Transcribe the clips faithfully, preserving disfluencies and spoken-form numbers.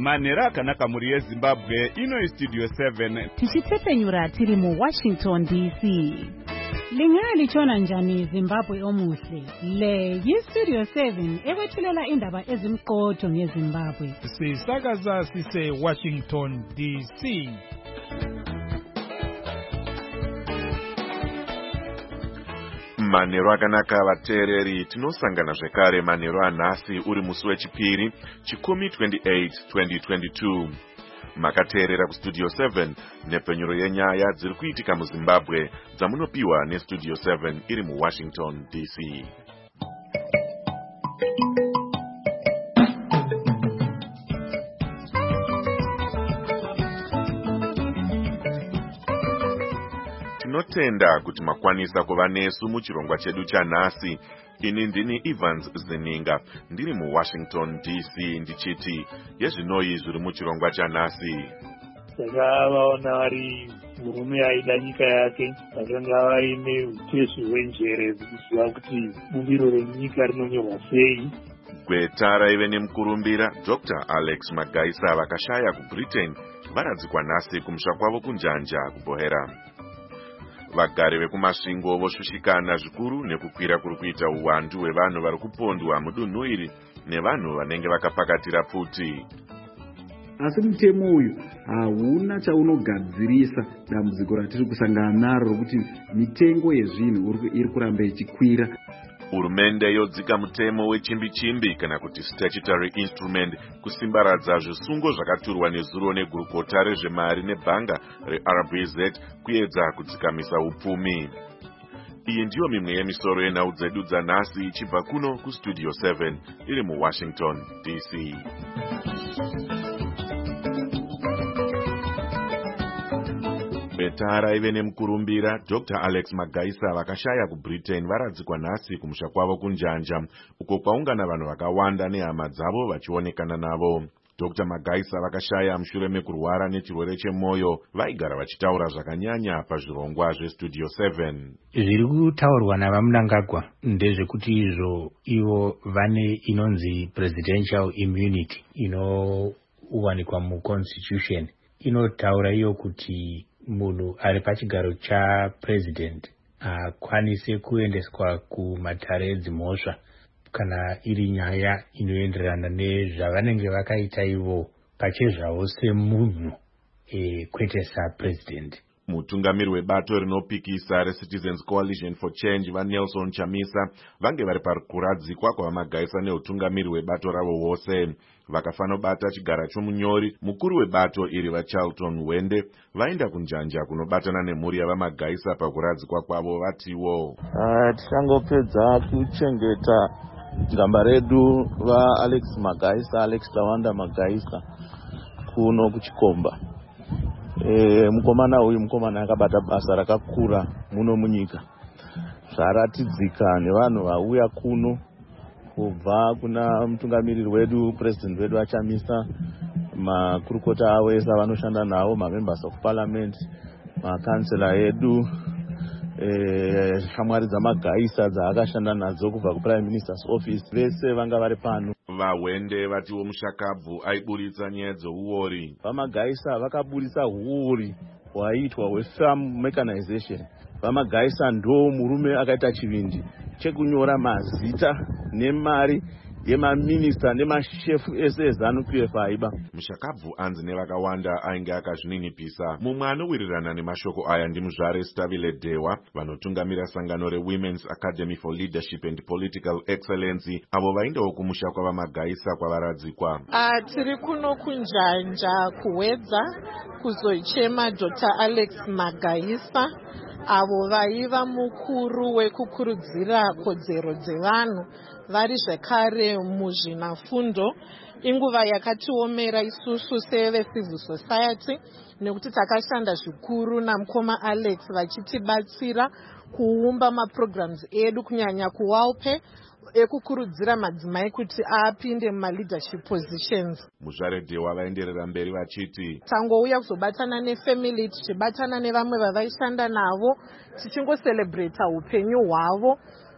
Manhero akanaka muri yeZimbabwe, ino iStudio seven. Tichitepenyura tiri mu Washington D C. Lingalichona njani Zimbabwe omuhle. Le yiStudio seven ekwethulela indaba ezimqotho ngeZimbabwe. Sisakaza sise Washington D C. Manhero akanaka vateereri, tinosangana zvekare manhero anhasi uri musi wechipiri chikumi twenty-eight twenty twenty-two. Makateerera kuStudio seven nepenyuro yenyaya dziri kuitika muZimbabwe dzamunopiwa neStudio seven iri muWashington D C. Tinotenda kuti makwanisa kuva nesu muchirongwa chedu chanhasi. Ini ndini Evans Zininga, ndiri muWashington D C ndichiti yezvinoi zviri muchirongwa chanhasi. Takavaona vari murume aida nyika yake, vakanga vaine utezu hwenjere kuziva kuti bumbiro renyika rinonyorwa sei. Gweta raive nemukurumbira Doctor Alex Magaisa vakashaya kuBritain varadzikwa nhasi kumusha kwavo kunjanja kuBohera. Vagari vekumasvingo voshushikana zvikuru nekukwira kuri kuita uwandu hwevanhu vari kupondwa mudunhu iri nevanhu vanenge vakapakatira pfuti. Asi mutemo uyu hauna chaunogadzirisa dambudziko ratiri kusangana naro rokuti mitengo yezvinhu iri kuramba ichikwira. Hurumende yodzika mutemo wechimbi-chimbi kana kuti statutory instrument kusimbaradza zvisungo zvakaturwa nezuro negurukota rezvemari nebhanga reR B Z kuedza kudzikamisa upfumi. Iyi ndiyo mimwe yemisoro yenhau dzedu dzanhasi ichibva kuno kuStudio seven iri muWashington D C. Gweta raive nemukurumbira Doctor Alex Magaisa vakashaya kuBritain varadzikwa nhasi kumusha kwavo kunjanja uko kwaungana vanhu vakawanda nehama dzavo vachionekana navo. Doctor Magaisa vakashaya mushure mekurwara nechirwere chemwoyo vaigara vachitaura zvakanyanya pazvirongwa zveStudio seven. Zviri kutaurwa navaMnangagwa ndezvekuti izvo ivo vane inonzi presidential immunity inowanikwa muconstitution. Inotaura iyo kuti munhu ari pachigaro chapresident akwanise kuendeswa kumatare edzimhosva kana iri nyaya inoenderana nezvavanenge vakaita ivo pachezvavo semunhu e, kwete sapresident. Mutungamiri webato rinopikisa reCitizens Coalition for Change vaNelson Chamisa vange vari pakuradzikwa kwavamagaisa neutungamiri webato ravo wose. Vakafanobata chigara chomunyori mukuru webato iri vaCharlton Wende vaenda kunjanja kunobatana nemhuri yavamagaisa pakuradzikwa kwavo vatiwo. Tichangopedza kuchengeta gamba redu vaAlex Magaisa, Alex Tawanda Magaisa kuno kuchikomba. E, mukomana uyu mukomana akabata basa rakakura muno munyika. Zvaratidzika nevanhu vauya kuno kubva kuna mutungamiriri wedu president wedu Chamisa, makurukota avo ese vanoshanda navo, mamembers of parliament, makansela edu, eh, shamwari dzamagaisa dzaakashanda nadzo kubva kuprime minister's office, vese vanga vari pano. VaWende vatiwo mushakabvu aiburitsa nyaya dzeuori. Vamagaisa vakaburitsa huori hwaitwa hwefarm mechanization. Vamagaisa ndo murume akaita chivindi chekunyora mazita nemari yemaminista nemashefu ese eZANU-P F aiba. Mushakabvu anzi nevakawanda ainge akazvininipisa. Mumwe anowirirana nemashoko aya ndimuzvare Stavile Dewa vanotungamira sangano reWomen's Academy for Leadership and Political Excellency avo vaindawo kumusha kwavamagaisa kwavaradzikwa. Ah, tiri kuno kunjanja kuwedza kuzochema Doctor Alex Magaisa avo vaiva mukuru wekukurudzira kodzero dzevanhu vari zvekare muzvinafundo. Inguva yakatiomera isusu sevecivil society nekuti takashanda zvikuru namukoma Alex vachitibatsira kuumba maprograms edu kunyanya kuwaupe ekukurudzira madzimai kuti apinde mumaleadership positions. Muzvare Dewa vaenderera mberi vachiti tangouya kuzobatana nefamily tichibatana nevamwe vavaishanda navo tichingocelebrata upenyu hwavo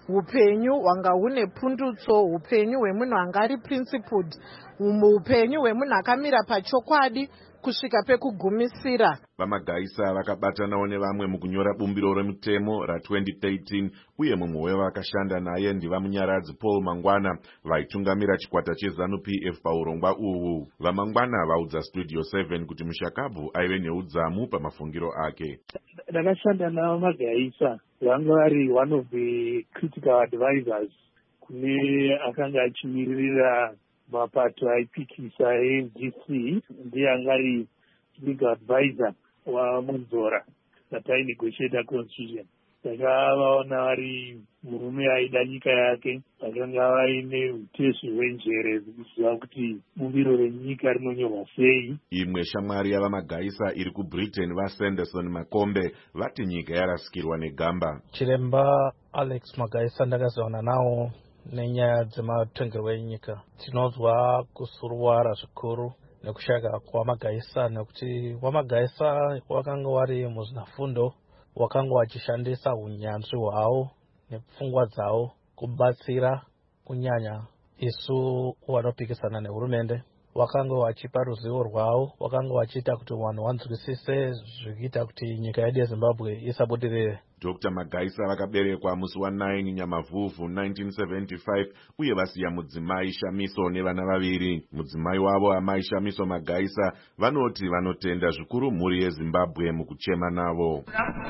upenyu hwanga hune pundutso, upenyu hwemunhu anga ari principled, upenyu hwemunhu akamira pachokwadi kusvika pekugumisira. Vamagaisa vakabatanawo nevamwe mukunyora bumbiro remutemo ra-twenty thirteen uye mumwe wevakashanda naye ndivamunyaradzi Paul Mangwana vaitungamira chikwata cheZANU-P F paurongwa uhu. Vamangwana vaudza Studio seven kuti Mushakabvu aive neudzamu pamafungiro ake. Ndakashanda navo Magaisa, vanga vari one of the critical advisors kune akanga achimiririra mapato aipikisa A F D C, ndiye anga ari legal advisor waMunzora that I negotiate a constitution. Takavaona vari murume aida nyika yake, vakanga vaine utesu hwenjere kuziva kuti bumbiro renyika rinonyorwa sei. Imwe shamwari yavamagaisa iri kuBritain vaSanderson Makombe vati nyika yarasikirwa negamba. Chiremba Alex Magaisa ndakazoona nawo nenyaya dzematongerwo enyika. Tinozwa kusuruvara zvikuru nekushaka kwaMagaisa nekuti waMagaisa wakanga wari muzvinafundo, wakanga wachishandisa unyanzvi hwawo nepfungwa dzawo kubatsira kunyanya isu vanopikisana nehurumende. Wakanga wachipa ruzivo rwawo, wakanga wachiita kuti vanhu vanzwisise zvichiita kuti nyika yedu yeZimbabwe isabudirire. Doctor Magaisa vakaberekwa musi wa9 Nyamavhuvhu nineteen seventy-five uye vasiya mudzimai Shamiso nevana vaviri. Mudzimai wavo amai Shamiso Magaisa vanoti vanotenda zvikuru mhuri yeZimbabwe mukuchema navo.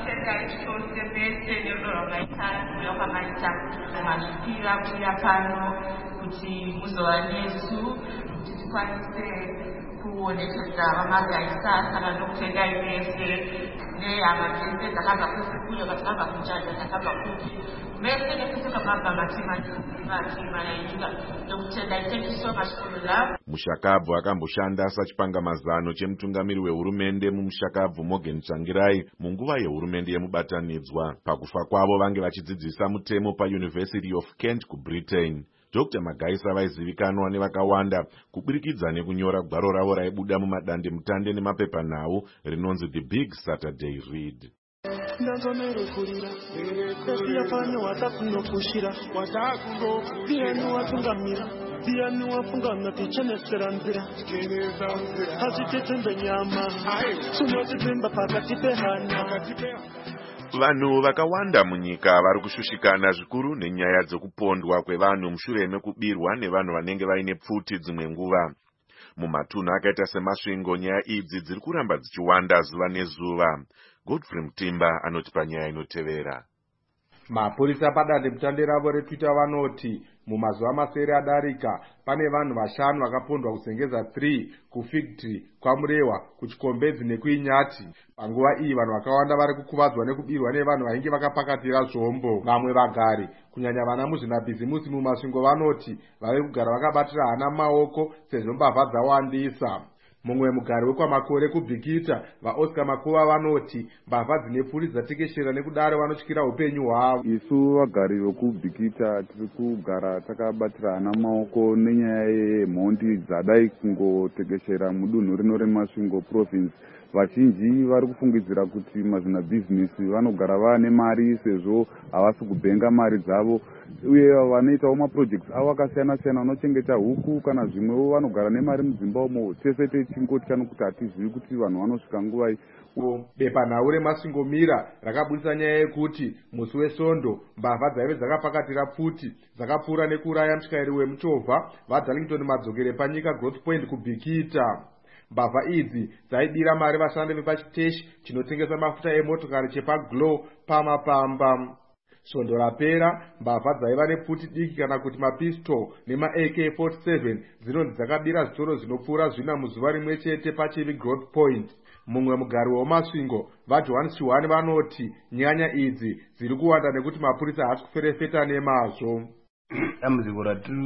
Kuti muzova nesu kuti tikwanise kuonekeza vamagaisa saka ndokutenda imese nehama dzese dzakabva kukuyo dzakabva kuchanda dzakabva kupi mese nekese vakabva matima matima yenyika ndokutenda. Thank you so much for the love. Mushakabvu akamboshanda sachipangamazano chemutungamiri wehurumende muMushakabvu Morgan Tsvangirai munguva yehurumende yemubatanidzwa. Pakufa kwavo vange vachidzidzisa mutemo paUniversity of Kent kuBritain. Doctor Magaisa vaizivikanwa nevakawanda kuburikidza nekunyora gwaro ravo raibuda mumadande mutande nemapepanhau rinonzi The Big Saturday Read. Ndazonerekurira esiya pano watakunokushira watakungopiani watungamira piani wafungana tichenesera nzira hazitetembe nyama sunotipemba pakati pehana. Vanhu vakawanda munyika vari kushushikana zvikuru nenyaya dzokupondwa kwevanhu mushure mekubirwa nevanhu vanenge vaine pfuti dzimwe nguva. Mumatunhu akaita semasvingo nyaya idzi dziri kuramba dzichiwanda zuva nezuva. Godfrey Mutimba anoti panyaya inotevera. Mapurisa padande mutande ravo reTwitter vanoti mumazuva masere adarika pane vanhu vashanu vakapondwa kusengeza three kuFig Tree, kwaMurewa, kuChikombedzi nekuInyati. Panguva iyi vanhu vakawanda vari kukuvadzwa nekubirwa nevanhu vainge vakapakatira zvombo. Vamwe vagari kunyanya vana muzvinabhizimusi mumasvingo vanoti vave kugara vakabatira hana maoko sezvo mbavha dzawandisa. Mumwe mugari wekwaMakore kuBhikita vaOscar Makuva vanoti mbavha dzine pfuri dzatekeshera nekudaro vanotyira upenyu hwavo. Isu vagari vekubhikita tiri kugara takabatira hana maoko nenyaya yemhondi dzadai kungotekeshera mudunhu rino reMasvingo province. Vazhinji vari kufungidzira kuti mazvinabhizinesi vanogara vane mari sezvo havasi kubhenga mari dzavo, uye vanoitawo maprojects avo akasiyana siyana vanochengeta huku kana zvimwewo vanogara nemari mudzimba umo. Tese techingoti kuti hatizivi kuti vanhu vanosvika nguvai. Bepanhau reMasvingomira rakabudisa nyaya yekuti musi weSondo mbavha dzaive dzakapakatira pfuti dzakapfuura nekuuraya mutyairi wemuchovha vaDarlington Madzokere panyika Growth Point kuBhikita. Mbavha idzi dzaibira mari vashandi vepachiteshi chinotengesa mafuta emotokari chepaGlow paMapamba. Svondo rapera mbavha dzaiva nepfuti diki kana kuti mapistol nema-A K forty-seven dzinonzi dzakabira zvitoro zvinopfuura zvina muzuva rimwe chete paChivi Growth Point. Mumwe mugari weMasvingo vaJohans Chiwani vanoti nyanya idzi dziri kuwanda nekuti mapurisa haasi kuferefeta nemazvo. Dambudziko ratiri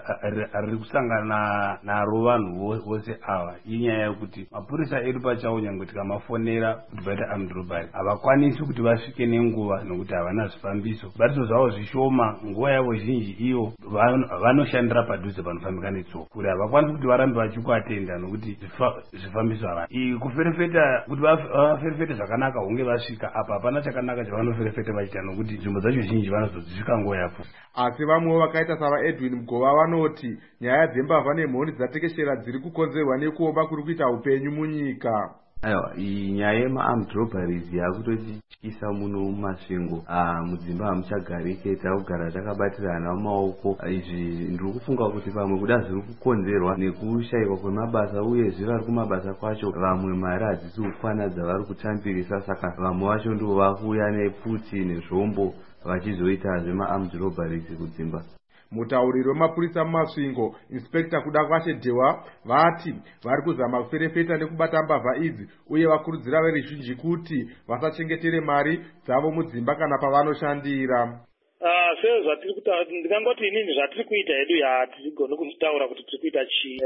riri kusangana naro vanhu vose ava inyaya yekuti mapurisa edu pachawo nyange tikamafonera kuti vaita armed robbery havakwanisi kuti vasvike nenguva nokuti havana zvifambiso zvibariso zvavo zvishoma nguva yavo zhinji iyo vanoshandira padhuze panofambika netsoka kuti havakwanisi kuti varambe vachikuatenda nokuti zvifambiso havana kuferefeta kuti vaferefete zvakanaka hunge vasvika apa hapana chakanaka chavanoferefete vachiita nokuti nzvimbo dzacho zhinji vanozodzisvika nguva yapo. Asi vamwewo vakaita savaedwin mugova vanoti nyaya dzembavha nemhoni dzatekeshera dziri kukonzerwa nekuomba kuri kuita upenyu munyika. Aiwa, iyi nyaya yema-armed robberies yakutotityisa muno mumasvingo. Mudzimba hamuchagarike, takugara takabatirana mumaoko. Izvi ndiri kufunga kuti pamwe kuda zviri kukonzerwa nekushaikwa kwemabasa uyezve vari kumabasa kwacho vamwe mari hadzisi kukwana dzavari kutambirisa, saka vamwe vacho ndivo vakuuya nepfuti nezvombo vachizoita zvema-armed robberies kudzimba. Mutauriri wemapurisa mumasvingo inspekta kuda kwashe Dewa vati vari kuzama kuferefeta nekubata mbavha idzi uye vakurudzira veruzhinji kuti vasachengetere mari dzavo mudzimba kana pavanoshandira. Sezvo zvatiri kutaura ndingangoti inini zvatiri kuita hedu yatigone kuzvitaura kuti tiri kuita chii,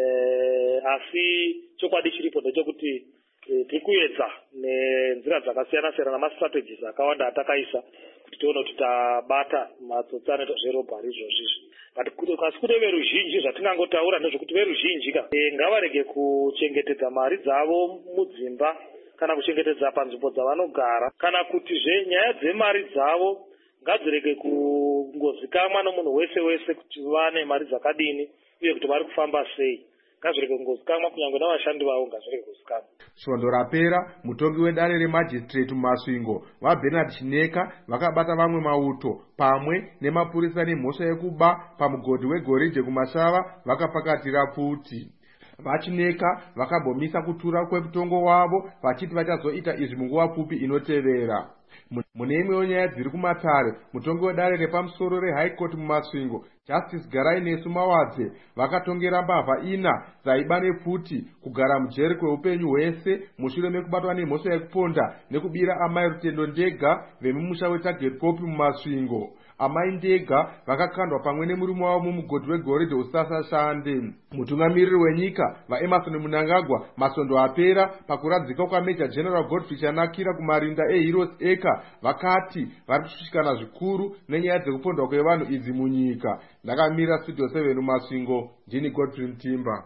asi chokwadi chiripo ndechekuti tiri kuedza nenzira dzakasiyana siyana namastrategies akawanda atakaisa kuti tione kuti tabata matsotsi anoita zverobhari izvozvizvi. Asi kune veruzhinji zvatingangotaura ndezvekuti veruzhinji ka ngavarege kuchengetedza mari dzavo mudzimba kana kuchengetedza panzvimbo dzavanogara, kana kutizve nyaya dzemari dzavo ngadzirege kungozikamwa nomunhu wese wese kuti vane mari dzakadini uye kuti vari kufamba sei. Ngazvirege kungozikamwa kunyange navashandi vavo ngazvirege kuzikamwa. Svondo rapera mutongi wedare remajistrate mumasvingo vaBernard Chineka vakabata vamwe mauto pamwe nemapurisa nemhosva yekuba pamugodhi wegoridhe kumashava vakapakatira pfuti. VaChineka vakambomisa kutura kwemutongo wavo vachiti vachazoita izvi munguva pfupi inotevera. Mune imwewo nyaya dziri kumatare, mutongi wedare repamusoro reHigh Court mumasvingo Justice Garai Nesu Mawadze vakatongera mbavha ina dzaiba nepfuti kugara mujeri kweupenyu hwese mushure mekubatwa nemhosva yekuponda nekubira amai Rutendo Ndega vemumusha weTarget Popi mumasvingo. Amai Ndega vakakandwa pamwe nemurume wavo mumugodhi wegoridhe usasashande. Mutungamiriri wenyika vaEmerson Mnangagwa masondo apera pakuradzika kwaMajor General Godfrey Chanakira kumarinda eHeroes Acre vakati vari kushushikana zvikuru nenyaya dzekupondwa kwevanhu idzi munyika. Ndakamira Studio seven mumasvingo, ndini Godfrey Mtimba.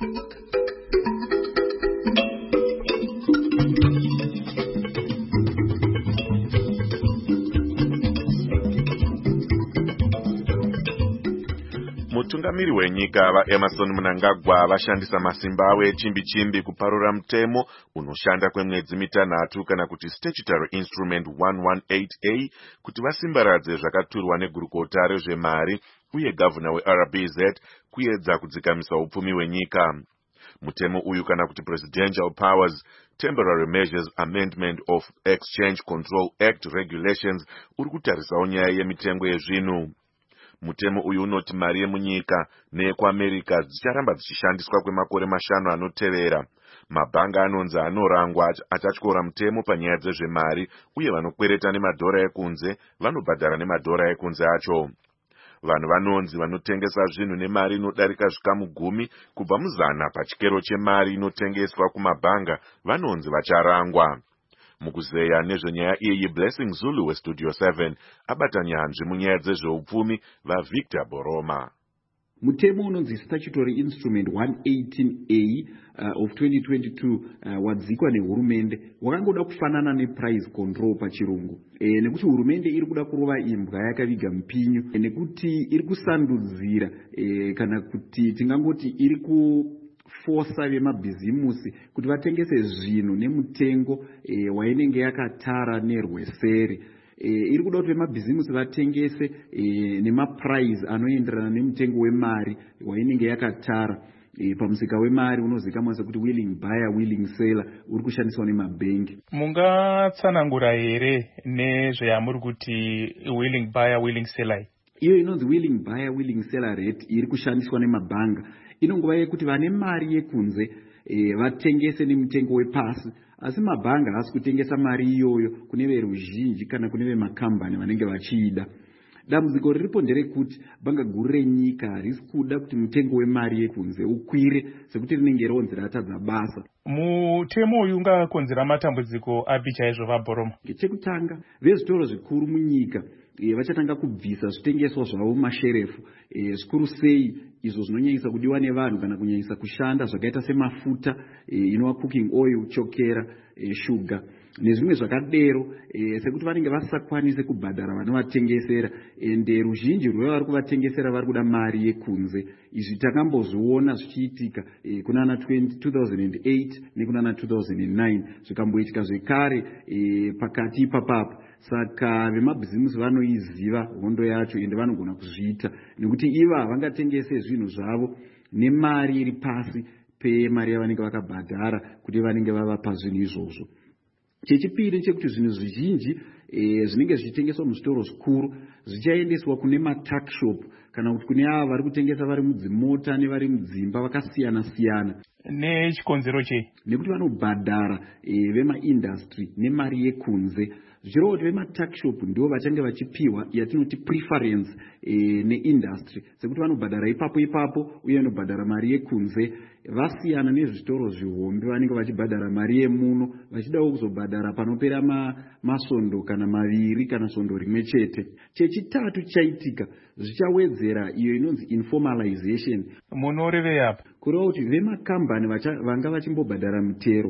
Mutungamiri wenyika vaEmerson Mnangagwa vashandisa masimba avo echimbi-chimbi kuparura mutemo unoshanda kwemwedzi mitanhatu kana kuti Statutory Instrument one eighteen A kuti vasimbaradze zvakaturwa negurukota rezvemari uye gavhuna weR B Z kuedza kudzikamisa upfumi hwenyika. Mutemo uyu kana kuti Presidential Powers Temporary Measures Amendment of Exchange Control Act Regulations uri kutarisawo nyaya yemitengo yezvinhu. Mutemo uyu unoti mari yemunyika neyekuAmerica dzicharamba dzichishandiswa kwemakore mashanu anotevera. Mabhanga anonzi anorangwa achatyora mutemo panyaya dzezvemari uye vanokwereta nemadhora ekunze vanobhadhara nemadhora ekunze acho. Vanhu vanonzi vanotengesa zvinhu nemari inodarika zvikamu gumi kubva muzana pachikero chemari inotengeswa kumabhanga vanonzi vacharangwa. Mukuzeya nezvenyaya iyi Blessing Zulu weStudio seven abata nyanzvi munyaya dzezveupfumi vaVictor Boroma. Mutemo unonzi Statutory Instrument one eighteen A uh, of twenty twenty-two uh, wadzikwa nehurumende wakangoda kufanana neprice control pachirungu. E, nekuti hurumende iri kuda kurova imbwa yakaviga mpinyu, e, nekuti iri kusandudzira e, kana kuti tingangoti iri ku forsa vemabhizimusi kuti vatengese zvinhu nemutengo e, wainenge yakatara nerweseri. E, iri kuda kuti vemabhizimusi vatengese e, nemaprice anoenderana nemutengo wemari wainenge yakatara. E, pamusika wemari unozikamwa sekuti willing buyer willing seller uri kushandiswa nemabhengi. Mungatsanangura here nezvayamuri kuti willing buyer willing seller? Iyo inonzi willing buyer willing seller rate iri kushandiswa nemabhanga inongova yekuti vane mari yekunze e, vatengese nemutengo wepasi, asi mabhanga hasi kutengesa mari iyoyo kune veruzhinji kana kune vemakambani vanenge vachiida. dambudziko riripo nderekuti bhanga guru renyika harisi kuda kuti mutengo wemari yekunze ukwire sekuti rinenge ronzi ratadza basa. Mutemo uyu ungakonzera matambudziko api chaizvo vaBoroma? Chekutanga, vezvitoro zvikuru munyika e, vachatanga kubvisa zvitengeswa zvavo mumasherefu e, zvikuru sei izvo zvinonyanyisa kudiwa nevanhu kana kunyanyisa kushanda zvakaita semafuta e, inova cooking oil, chokera, e, shuga nezvimwe zvakadero e, sekuti vanenge vasakwanise kubhadhara vanovatengesera ende ruzhinji rwevari kuvatengesera vari kuda mari yekunze. Izvi takambozviona zvichiitika e, kunana two thousand eight nekunana two thousand nine zvikamboitika zvekare e, pakati ipapapo. Saka vemabhizimusi vanoiziva hondo yacho ende vanogona kuzviita nekuti iva havangatengese zvinhu zvavo nemari iri pasi pemari yavanenge vakabhadhara kuti vanenge vava pazvinhu izvozvo. Chechipiri chekuti zvinhu zvizhinji e, zvinenge zvichitengeswa muzvitoro zvikuru zvichaendeswa kune matakshop kana kuti kune ava vari kutengesa vari mudzimota nevari mudzimba vakasiyana siyana. Nechikonzero chei? Nekuti vanobhadhara e, vemaindastry nemari yekunze. Zvichireva kuti vematakshop ndivo vachange vachipiwa yatinoti preference e, neindastry sekuti vanobhadhara ipapo ipapo uye vanobhadhara mari yekunze vasiyana nezvitoro zvihombe vanenge vachibhadhara mari yemuno vachidawo kuzobhadhara panopera ma, masondo kana maviri kana sondo rimwe chete. Chechitatu chaitika zvichawedzera iyo inonzi informalization. Munorevei apa? Kureva kuti vemakambani vanga vachimbobhadhara mutero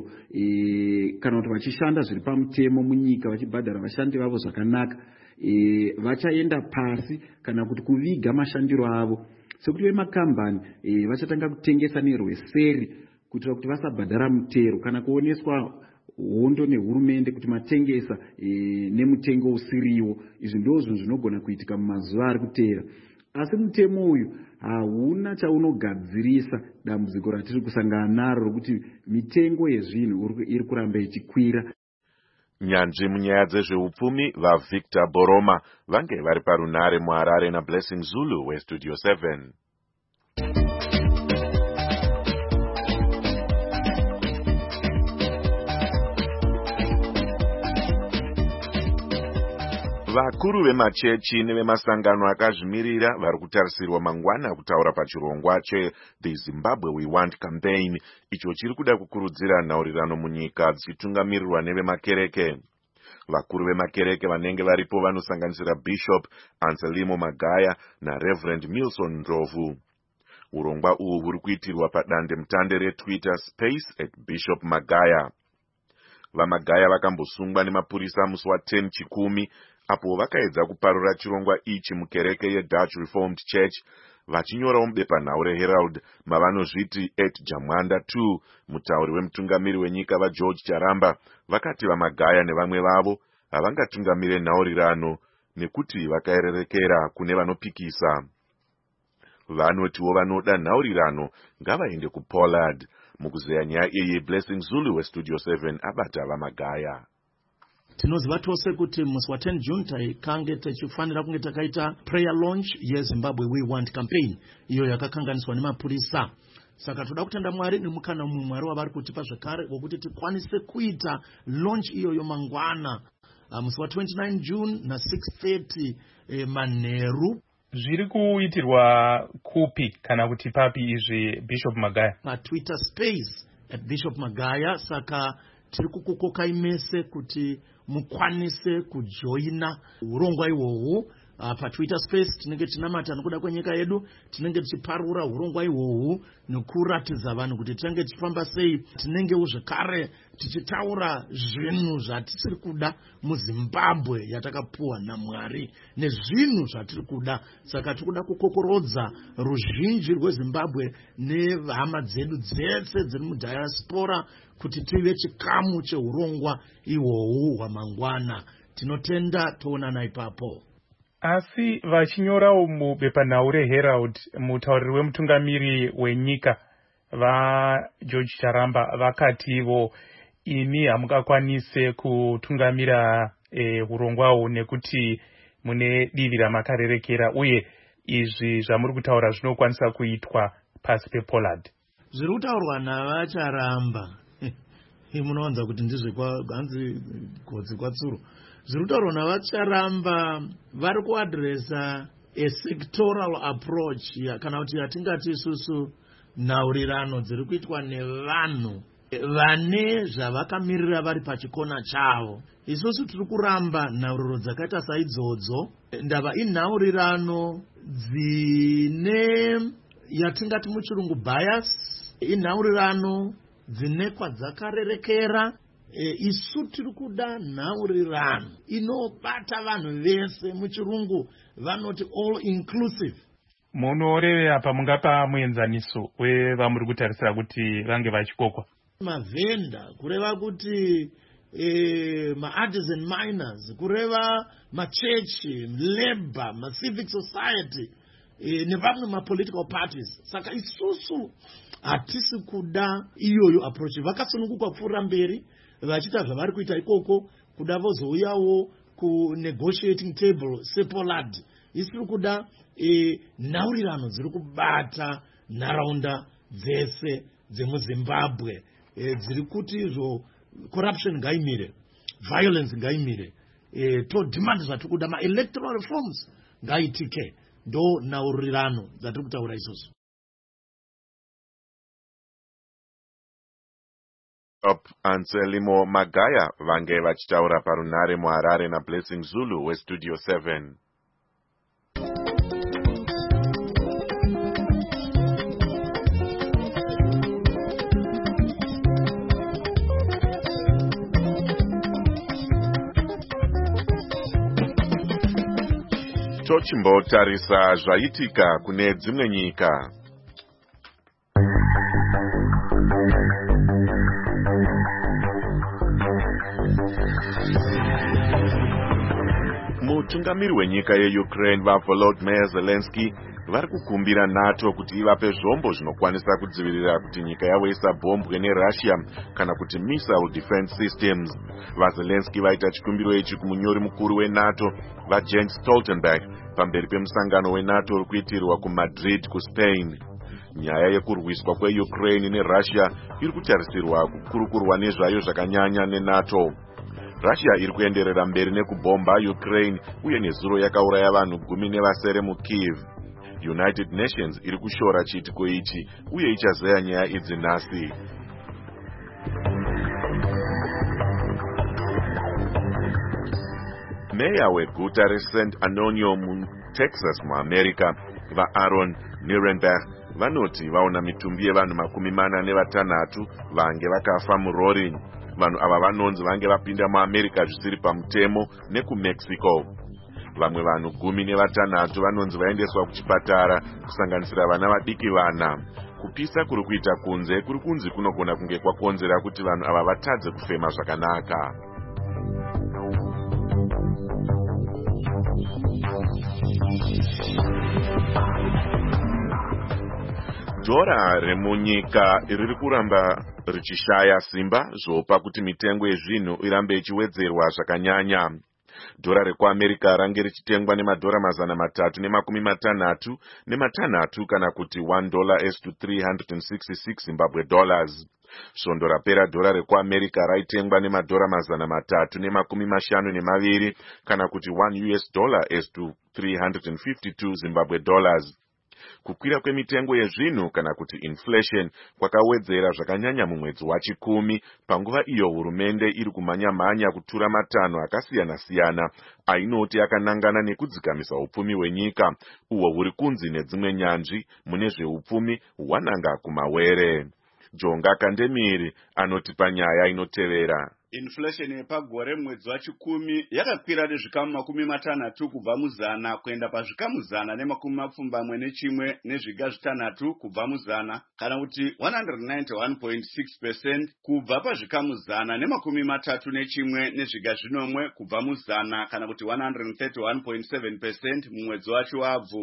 e, kana kuti vachishanda zviri pamutemo munyika vachibhadhara vashandi vavo zvakanaka e, vachaenda pasi kana kuti kuviga mashandiro avo sekuti vemakambani e, vachatanga kutengesa nerweseri kuitira kuti vasabhadhara mutero kana kuoneswa hondo nehurumende kuti matengesa e, nemutengo usiriwo. Izvi ndizvo zvinhu zvinogona kuitika mumazuva ari kuteera. Asi mutemo uyu hauna chaunogadzirisa dambudziko ratiri kusangana naro rokuti mitengo yezvinhu iri kuramba ichikwira. Nyanzvi munyaya dzezveupfumi vaVictor Boroma vange vari parunare muHarare naBlessing Zulu weStudio seven. Vakuru vemachechi nevemasangano akazvimirira vari kutarisirwa mangwana kutaura pachirongwa cheThe Zimbabwe We Want campaign icho chiri kuda kukurudzira nhaurirano munyika dzichitungamirirwa nevemakereke. Vakuru vemakereke vanenge varipo vanosanganisira Bishop Anselmo Magaya naReverend Milson Ndlovu. Urongwa uhu huri kuitirwa padande mutande reTwitter Space at Bishop Magaya. VaMagaya vakambosungwa nemapurisa musi wa10 chikumi apo vakaedza kuparura chirongwa ichi mukereke yeDutch Reformed Church vachinyorawo mubepanhau reHerald mavanozviti at Jamwanda two. Mutauri wemutungamiri wenyika vaGeorge Charamba vakati vaMagaya nevamwe vavo havangatungamire nhaurirano nekuti vakaererekera kune vanopikisa. Vanotiwo vanoda nhaurirano ngavaende kuPollard. Mukuzeya nyaya iyi Blessing Zulu weStudio seven abata vaMagaya. Tinoziva tose kuti musi wa10 June taikange tichifanira kunge takaita prayer launch yeZimbabwe We Want campaign iyo yakakanganiswa nemapurisa. Saka toda kutenda Mwari nemukana mumwe Mwari wavari kutipa zvakare wokuti tikwanise kuita launch iyo yomangwana uh, musi wa29 June na six thirty eh, manheru. Zviri kuitirwa kupi kana kuti papi izvi Bishop Magaya? Pa Twitter Space at Bishop Magaya. Saka tiri kukukokai mese kuti mukwanise kujoina urongwa ihwohwu uh, pa Twitter Space. Tinenge tinamata nokuda kwenyika yedu, tinenge tichiparura urongwa ihwohwu nekuratidza vanhu kuti tinenge tichifamba sei, tinenge uzvekare tichitaura zvinhu zvatiri kuda muZimbabwe yatakapuwa naMwari nezvinhu zvatiri kuda. Saka tiri kuda kukokorodza ruzhinji rweZimbabwe nehama dzedu dzese dziri mudiaspora kuti tive chikamu cheurongwa ihwohwu hwamangwana. Tinotenda toonana ipapo. Asi vachinyorawo mubepanhau reHerald mutauriri wemutungamiri wenyika vaGeorge Charamba vakativo imi hamungakwanise kutungamira eh, urongwawo nekuti mune divi ramakarerekera uye izvi zvamuri kutaura zvinokwanisa kuitwa pasi pePollard. Zviri kutaurwa navacharamba munowanza kuti ndizve kwanzi godzi kwatsuro zviri kutaurwa navacharamba vari kuadresa a sectoral approach kana kuti yatingati isusu nhaurirano dziri kuitwa nevanhu vane zvavakamirira vari pachikona chavo. Isusu tiri kuramba nhauriro dzakaita saidzodzo, ndava inhaurirano dzine yatingati muchirungu bias, inhaurirano dzine kwadzakarerekera. E, isu tiri kuda nhaurirano inobata vanhu vese, muchirungu vanoti all inclusive. Munorevera pamungapa muenzaniso wevamuri kutarisira kuti vange vachikokwa? Mavenda kureva kuti e, ma-artisan miners, kureva machechi, labor, ma-civic society e, nevamwe ma-political parties. Saka isusu hatisi kuda iyoyo approach. Vakasununguka kupfuura mberi vachita zvavari kuita ikoko, kuda vozouyawo ku negotiating table sepolad. Isiri kuda e, nhaurirano dziri kubata nharaunda dzese dzemuZimbabwe. E, dziri kuti izvo corruption ngaimire, violence ngaimire, e, to demand zvati kuda ma-electoral reforms ngaitike. Ndo nhaurirano dzatiri kutaura isusu. Up Anselmo Magaya vange vachitaura parunare muHarare naBlessing Zulu weStudio seven. Tochimbotarisa zvaitika kune dzimwe nyika. Mutungamiri wenyika yeUkraine vaVolodymyr Zelensky vari kukumbira NATO kuti ivape zvombo zvinokwanisa kudzivirira kuti nyika yavo isabhombwe neRussia kana kuti missile defense systems. VaZelensky vaita chikumbiro ichi kumunyori mukuru weNATO vaJens Stoltenberg pamberi pemusangano weNATO uri kuitirwa kuMadrid kuSpain. Nyaya yekurwiswa kweUkraine neRussia iri kutarisirwa kukurukurwa nezvayo zvakanyanya neNATO. Russia iri kuenderera mberi nekubhomba Ukraine uye nezuro yakauraya vanhu gumi nevasere muKyiv. United Nations iri kushora chiitiko ichi uye ichazeya nyaya idzi nhasi. Meya weguta reSaint Antonio muTexas muAmerica vaAaron Nirenberg vanoti vaona mitumbi yevanhu makumi mana nevatanhatu vange vakafa murori. Vanhu ava vanonzi vange vapinda muAmerica zvisiri pamutemo nekuMexico. Vamwe vanhu gumi nevatanhatu vanonzi vaendeswa kuchipatara kusanganisira vana vadiki vana. Kupisa kuri kuita kunze kuri kunzi kunogona kunge kwakonzera kuti vanhu ava vatadze kufema zvakanaka. Dhora remunyika riri kuramba richishaya simba zvopa kuti mitengo yezvinhu irambe ichiwedzerwa zvakanyanya. Dhora rekuAmerica range richitengwa nemadhora mazana matatu nemakumi matanhatu nematanhatu kana kuti one dollar is to three hundred sixty-six Zimbabwe dollars. Svondo rapera dhora rekuAmerica raitengwa nemadhora mazana matatu nemakumi mashanu nemaviri kana kuti one U S dollar is to three hundred fifty-two Zimbabwe dollars. Kukwira kwemitengo yezvinhu kana kuti inflation kwakawedzera zvakanyanya mumwedzi wachikumi panguva iyo hurumende iri kumanya-manya kutura matanho akasiyana-siyana ainoti akanangana nekudzikamisa upfumi hwenyika uhwo huri kunzi nedzimwe nyanzvi mune zveupfumi hwananga kumawere. Jonga Kandemiri anoti panyaya inotevera. Inflation yepagore mwedzi wachikumi yakakwira nezvikamu makumi matanhatu kubva muzana kuenda pazvikamu zana nemakumi mapfumbamwe nechimwe nezviga zvitanhatu kubva muzana kana kuti one hundred ninety-one point six percent kubva pazvikamu zana nemakumi matatu nechimwe nezviga zvinomwe kubva muzana kana kuti one hundred thirty-one point seven percent mumwedzi wacho wabvu.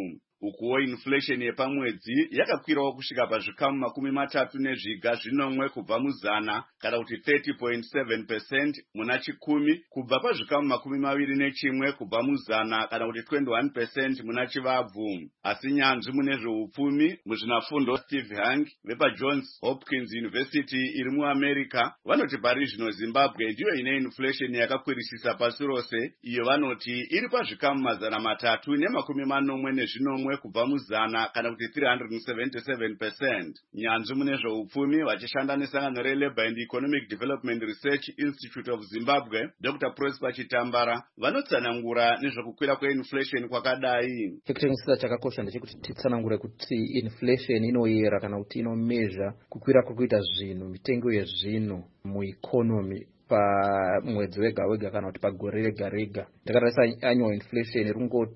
ukuwo inflation yepamwedzi yakakwirawo kusvika pazvikamu makumi matatu nezviga zvinomwe kubva muzana kana kuti thirty point seven percent muna chikumi kubva pazvikamu makumi maviri nechimwe kubva muzana kana kuti twenty-one percent muna chivabvu. Asi nyanzvi mune zveupfumi muzvinafundo Steve Hank vepaJohns Hopkins University iri muAmerica vanoti pari zvino Zimbabwe ndiyo ine inflation yakakwirisisa pasi rose, iyo vanoti iri pazvikamu mazana matatu nemakumi manomwe nezvinomwe kubva muzana kana kuti three hundred seventy-seven percent. Nyanzvi mune zveupfumi vachishanda nesangano reLabour and Economic Development Research Institute of Zimbabwe Doctor Prosper Chitambara vanotsanangura nezvekukwira kweinflation kwakadai. Chekutengesera chakakosha ndechekuti titsanangure kuti inflation inoyera kana kuti inomezha kukwira kurikuita zvinhu, mitengo yezvinhu mueconomy pamwedzi wega wega kana kuti pagore rega rega. Takatarisa annual inflation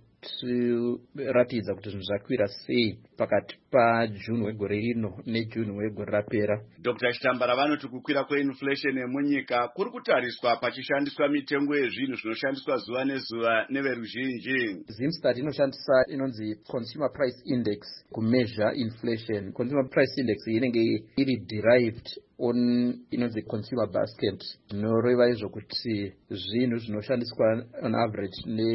ringotiratidza kuti zvinhu zvakwira sei pakati paJune wegore rino neJune wegore rapera. Doctor Chitambara vanoti kukwira kweinflation yemunyika kuri kutariswa pachishandiswa mitengo yezvinhu zvinoshandiswa zuva nezuva neveruzhinji. Zimstat inoshandisa inonzi Consumer Price Index kumeasure inflation. Consumer Price Index inenge iri derived on inonzi consumer basket, zvinoreva izvo kuti zvinhu zvinoshandiswa on average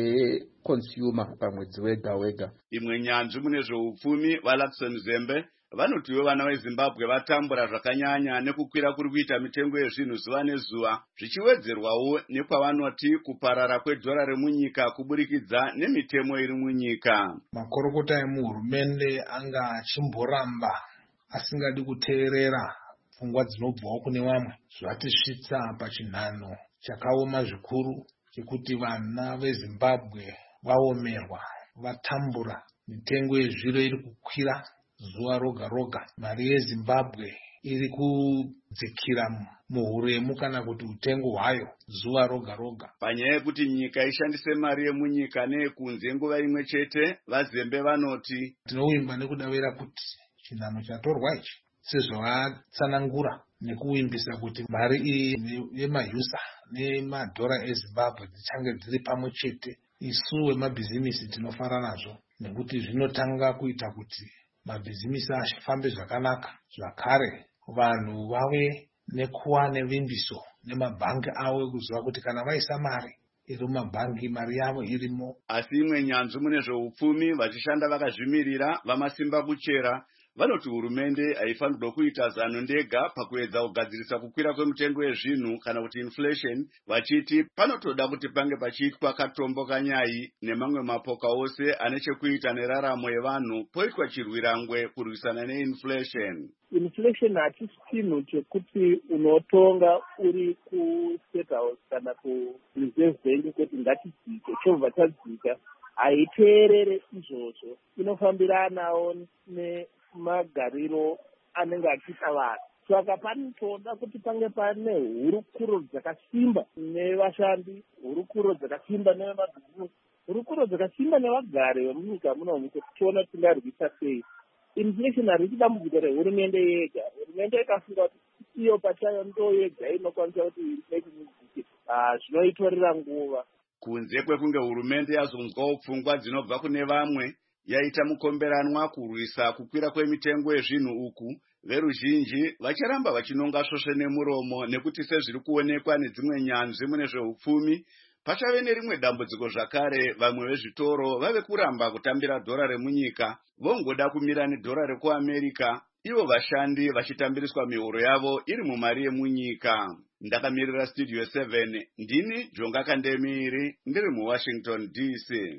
neconsumer pamwedzi wega wega. Imwe nyanzvi mune zveupfumi vaLakson Zembe vanotiwo vana veZimbabwe vatambura zvakanyanya nekukwira kuri kuita mitengo yezvinhu zuva nezuva, zvichiwedzerwawo nekwavanoti kuparara kwedhora remunyika kuburikidza nemitemo iri munyika. Makorokota emuhurumende anga achimboramba asingadi kuteerera pfungwa dzinobvawo kune vamwe, zvatisvitsa pachinhano chakaoma zvikuru chekuti vana veZimbabwe vaomerwa, vatambura. Mitengo yezviro iri kukwira zuva roga roga. Mari yeZimbabwe iri kudzikira muhuremu kana kuti utengo hwayo zuva roga roga. Panyaya yekuti nyika ishandise mari yemunyika neyekunze nguva imwe chete, vaZembe vanoti tinovimba nekudavira kuti chinhano chatorwa ichi sezvavatsanangura nekuvimbisa kuti mari iyi yemayusa nemadhora eZimbabwe dzichange dziri pamwe chete. Isu vemabhizimisi tinofara nazvo nekuti zvinotanga kuita kuti mabhizimisi afambe zvakanaka, zvakare vanhu vave nekuva nevimbiso nemabhangi avo kuziva kuti kana vaisa mari iri mumabhangi mari yavo irimo. Asi imwe nyanzvi mune zveupfumi vachishanda vakazvimirira vamasimba kuchera vanoti hurumende haifanirwa kuita zano ndega pakuedza kugadzirisa kukwira kwemitengo yezvinhu kana kuti inflation, vachiti panotoda kuti pange pachiitwa katombo kanyai nemamwe mapoka ose ane chekuita neraramo yevanhu poitwa chirwirangwe kurwisana neinflation. Inflation hachisi chinhu chekuti unotonga uri kuState House kana kuReserve Bank kuti ngatidzike, chobva tadzika. Haiteerere izvozvo, inofambiranawo ne magariro anenge achiita vanhu. Saka panotoda kuti pange pane hurukuro dzakasimba nevashandi, hurukuro dzakasimba nevemabhizimusi, hurukuro dzakasimba nevagari vemunyika munomu kuti tione tingarwisa sei. Inflation harisi dambudziko rehurumende yega. Hurumende ikafunga kuti iyo pachayo ndo yega inokwanisa kuti inflation idzike, zvinoitorera nguva. Kunze kwekunge hurumende yazonzwawo pfungwa dzinobva kune vamwe, yaita mukomberanwa kurwisa kukwira kwemitengo yezvinhu uku, veruzhinji vacharamba vachinonga svosve nemuromo nekuti sezviri kuonekwa nedzimwe nyanzvi mune zveupfumi, pachave nerimwe dambudziko zvakare. Vamwe vezvitoro vave kuramba kutambira dhora remunyika, vongoda kumira nedhora rekuAmerica, ivo vashandi vachitambiriswa mihoro yavo iri mumari yemunyika. Ndakamirira Studio seven, ndini Jonga Kandemiri, ndiri muWashington D C.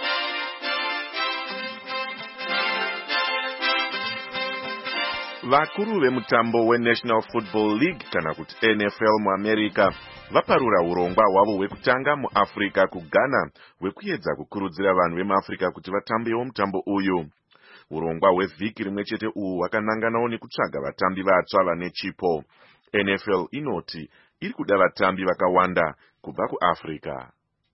Vakuru vemutambo weNational Football League kana kuti N F L muAmerica vaparura urongwa hwavo hwekutanga muAfrica kuGhana hwekuedza kukurudzira vanhu vemuAfrica kuti vatambewo mutambo uyu. Urongwa hwevhiki rimwe chete uhu hwakananganawo nekutsvaga vatambi vatsva vane chipo. N F L inoti iri kuda vatambi vakawanda kubva kuAfrica.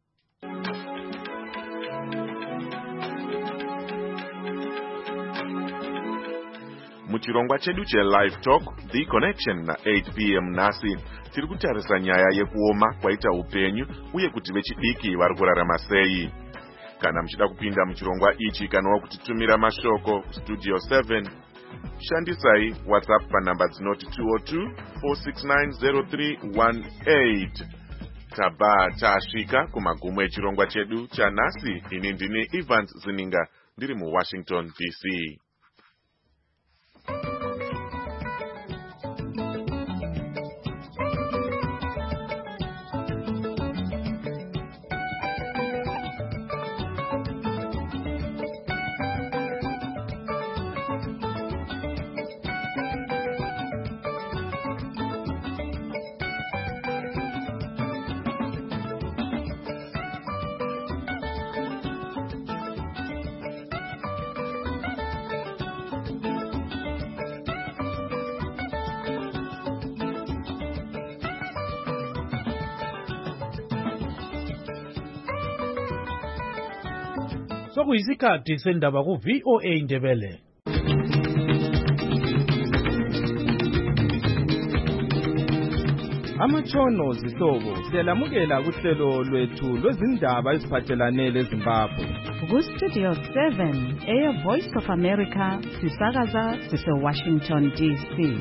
Muchirongwa chedu cheLive Talk, The Connection na eight p m nasi, tiri kutarisa nyaya yekuoma kwaita upenyu uye kuti vechidiki vari kurarama sei. Kana mchida kupinda muchirongwa ichi kana wakutitumira mashoko studio seven, shandisai WhatsApp panamba dzinoti two oh two, four six nine, zero three one eight. Taba tasvika kumagumo echirongwa chedu chanhasi. Ini ndini Evans Zininga ndiri muWashington D C. Sokuyisikhathi sendaba ku V O A Ndebele. Amatshono zihlobo siyalamukela kuhlelo lwethu lwezindaba eziphathelane leZimbabwe. Ku Studio seven, Air Voice of America, sisakaza sise Washington D C.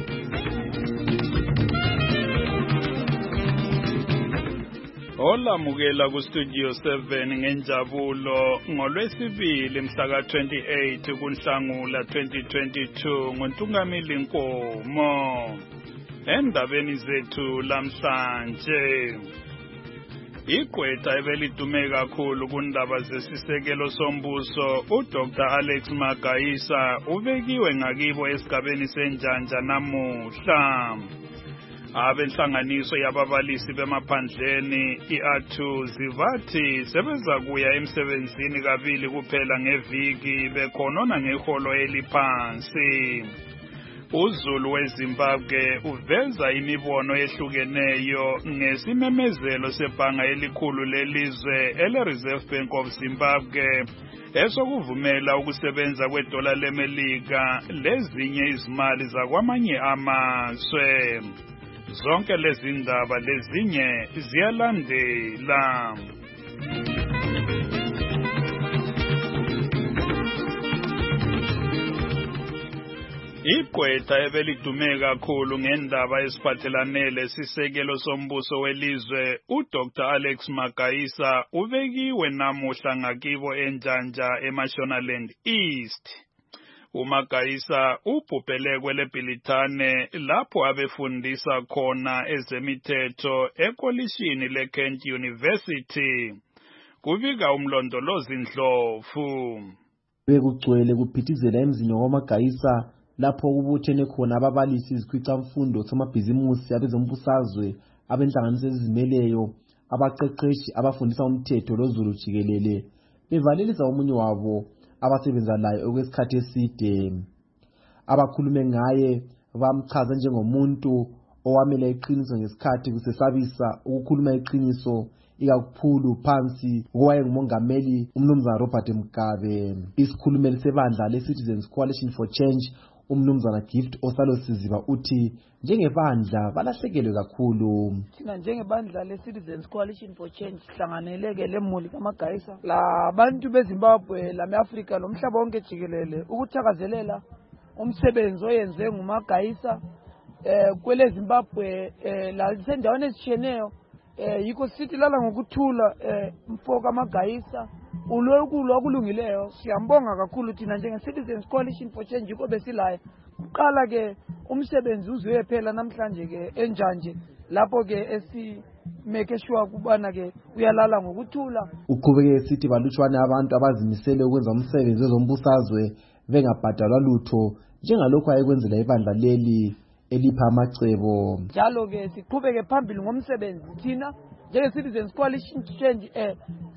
Olamukela ku Studio seven ngenjabulo ngolwesibili mhla ka twenty-eight kuNhlangula twenty twenty-two ngoNtungamili Nkomo. Endabeni zethu lamhlanje, igqwetha ebelidume kakhulu kundaba zesisekelo sombuso uDoctor Alex Magayisa ubekiwe ngakibo esigabeni senjanja namuhla. Abenhlanganiso yababalisi bemaphandleni i-A two zivathi sebeza kuya emsebenzini kabili kuphela ngeviki bekhonona ngeholo eliphansi. uZulu weZimbabwe uveza imibono ehlukeneyo ngesimemezelo sebhanga elikhulu lelizwe ele-Reserve Bank of Zimbabwe esokuvumela ukusebenza kwedola leMelika lezinye izimali zakwamanye amazwe. Zonke lezi ndaba lezinye ziyalandela. Igqwetha ebelidume kakhulu ngendaba esiphathelane lesisekelo sombuso welizwe uDoctor Alex Magayisa ubekiwe namuhla ngakibo enjanja eMashonaland East. uMagayisa ubhubhele kweleBhilitane lapho abefundisa khona ezemithetho ekolishini leKent University. Kubika umlondolozi Ndlovu. Bekugcwele kuphithizela emzini waMagayisa lapho kubuthene khona ababalisi izikhwicamfundo somabhizimusi abezombusazwe abenhlanganiso ezizimeleyo abaqeqeshi abafundisa umthetho loZulu jikelele bevalelisa omunye wabo abasebenza laye okwesikhathi eside. Abakhulume ngaye bamchaza njengomuntu owamela iqiniso ngesikhathi kusesabisa ukukhuluma iqiniso ikakhulu phansi kowayengumongameli umnumzana Robert Mugabe. Isikhulumeli sebandla le-Citizens Coalition for Change umnumzana Gift Osalo Siziba uthi njengebandla balahlekelwe kakhulu. Thina njengebandla le-Citizens Coalition for Change hlanganeleke lemuli kaMagayisa labantu beZimbabwe lame-Afrika lomhlaba wonke jikelele ukuthakazelela umsebenzi oyenze nguMagayisa eh kwele Zimbabwe eh lasendaweni ezishiyeneyo eh yikho sithi lala ngokuthula eh mfoko kaMagayisa ulokulo okulungileyo. Siyambonga kakhulu thina njenge-Citizens Coalition for Change yikho besilaye. Kuqala ke umsebenzi uzuye phela namhlanje ke enjanje lapho ke esimeke sure kubana ke uyalala ngokuthula. Uqhubeke esithi balutshwane abantu abazimisele ukwenza umsebenzi wezombusazwe bengabhadalwa lutho njengalokho ayekwenzela ibandla leli elipha amacebo. Njalo ke siqhubeke phambili ngomsebenzi thina njenge-Citizens Coalition Change eh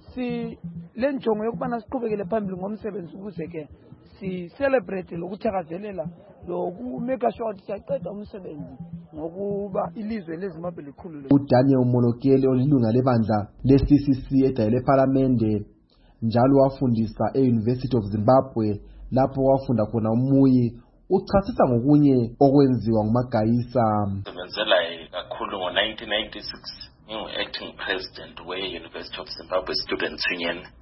si lenjongo yokubana siqhubekele phambili ngomsebenzi ukuze ke si celebrate lokuthakazelela lokumeka sure ukuthi siyaqeda umsebenzi ngokuba ilizwe leZimbabwe likhulu. uDaniel Molokele olilunga lebandla le-C C C edayele ePhalamende njalo wafundisa e-University of Zimbabwe lapho wafunda khona umuyi uchasisa ngokunye okwenziwa nguMagayisa. Sebenzela kakhulu ngo nineteen ninety-six ngingu-acting president we-University of Zimbabwe Students Union.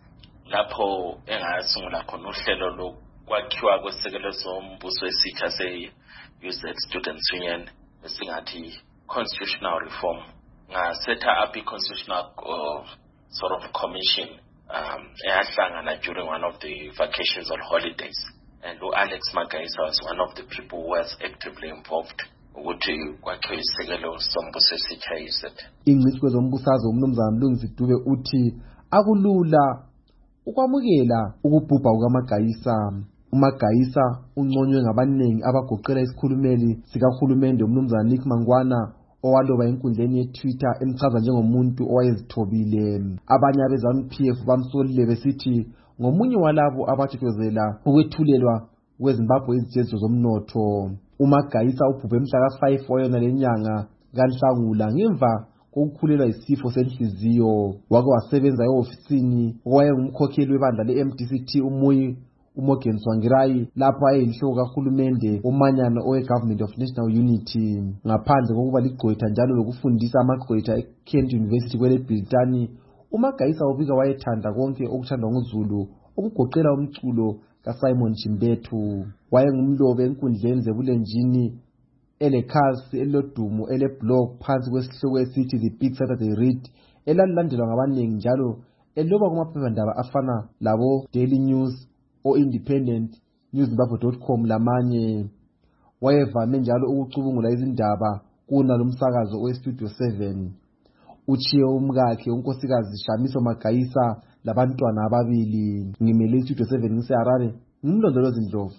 lapho engasungula khona uhlelo lokwakhiwa kwesekelo sombuso esitsha se-U Z Students Union esingathi constitutional reform. Ngasetha up i-constitutional uh, sort of commission um, eyahlangana during one of the vacations or holidays. And Alex Magaisa was one of the people who was actively involved ukuthi kwakhiwe isekelo sombuso esitsha e-U Z. Ingcitshi kwezombusazwe uMnumzana Mlungisi Dube uthi akulula ukwamukela ukubhubha kukaMagayisa. uMagayisa unconywe ngabaningi abagoqela isikhulumeli sikahulumende uMnumzana Nick Mangwana owaloba enkundleni yeTwitter emchaza njengomuntu owayezithobile. Abanye abezanu P F bamsolile besithi ngomunye walabo abathokozela ukwethulelwa kweZimbabwe izithetho zomnotho. uMagayisa ubhubhe mhla ka five oyona lenyanga kaNhlangula ngemva kokukhulelwa isifo senhliziyo. Wake wasebenza e-ofisini owayengumkhokheli webandla le-M D C T umuyi uMorgan Tsvangirai lapho ayeyinhloko kahulumende umanyano owe-Government of National Unity. Ngaphandle kokuba ligqwetha njalo lokufundisa amagqwetha e-Kent University kwele-Britani, uMagayisa ubika wayethanda konke okuthandwa nguZulu okugoqela umculo kaSimon Chimbethu. Wayengumlobi enkundleni zebulenjini elekhasi elilodumo ele-blog phansi kwesihloko esithi The Big Saturday Read elalilandelwa ngabaningi njalo eloba kumaphephandaba afana labo Daily News o-Independent, newszimbabwe dot com lamanye. Wayevame njalo ukucubungula izindaba kunalo umsakazo we-Studio seven. Uchiye umkakhe unkosikazi Shamiso Magayisa labantwana ababili. Ngimele i-Studio seven ngiseHarare, ngimlondolozi Ndlovu.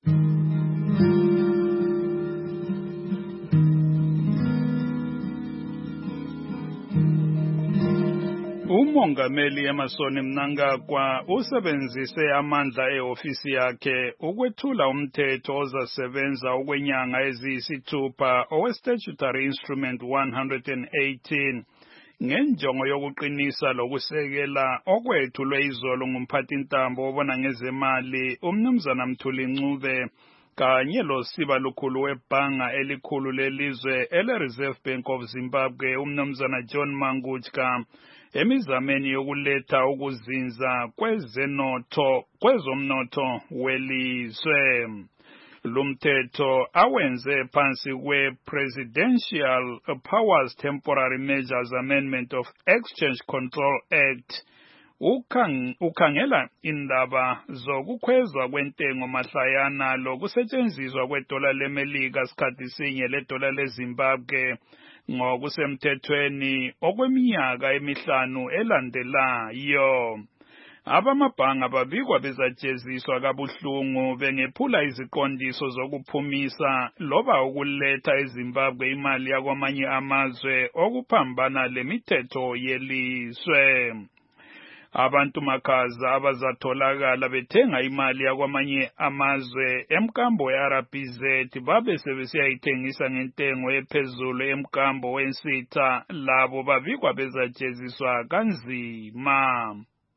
Umongameli Emmerson Mnangagwa usebenzise amandla ehofisi yakhe ukwethula umthetho ozasebenza ukwenyanga eziyisithupha owe-Statutory Instrument one eighteen ngenjongo yokuqinisa lokusekela okwethulwe izolo ngumphathintambo obona ngezemali uMnumzana Mthuli Ncube kanye losiba lukhulu webhanga elikhulu lelizwe ele-Reserve Bank of Zimbabwe uMnumzana John Mangutska emizameni yokuletha ukuzinza kwezenotho kwezomnotho welizwe. Lumthetho awenze phansi kwe-Presidential Powers Temporary Measures Amendment of Exchange Control Act ukang ukhangela indaba zokukhwezwa kwentengo mahlayana lokusetshenziswa kwedola leMelika sikhathi sinye ledola leZimbabwe ngokusemthethweni okweminyaka emihlanu elandelayo. Abamabhanga babikwa bezajeziswa kabuhlungu bengephula iziqondiso zokuphumisa loba ukuletha eZimbabwe imali yakwamanye amazwe okuphambana lemithetho yelizwe. Abantu makhaza abazatholakala bethenga imali yakwamanye amazwe emkambo ye-R B Z babe sebesiyayithengisa ngentengo ephezulu emkambo wensitha labo babikwa bezajeziswa kanzima.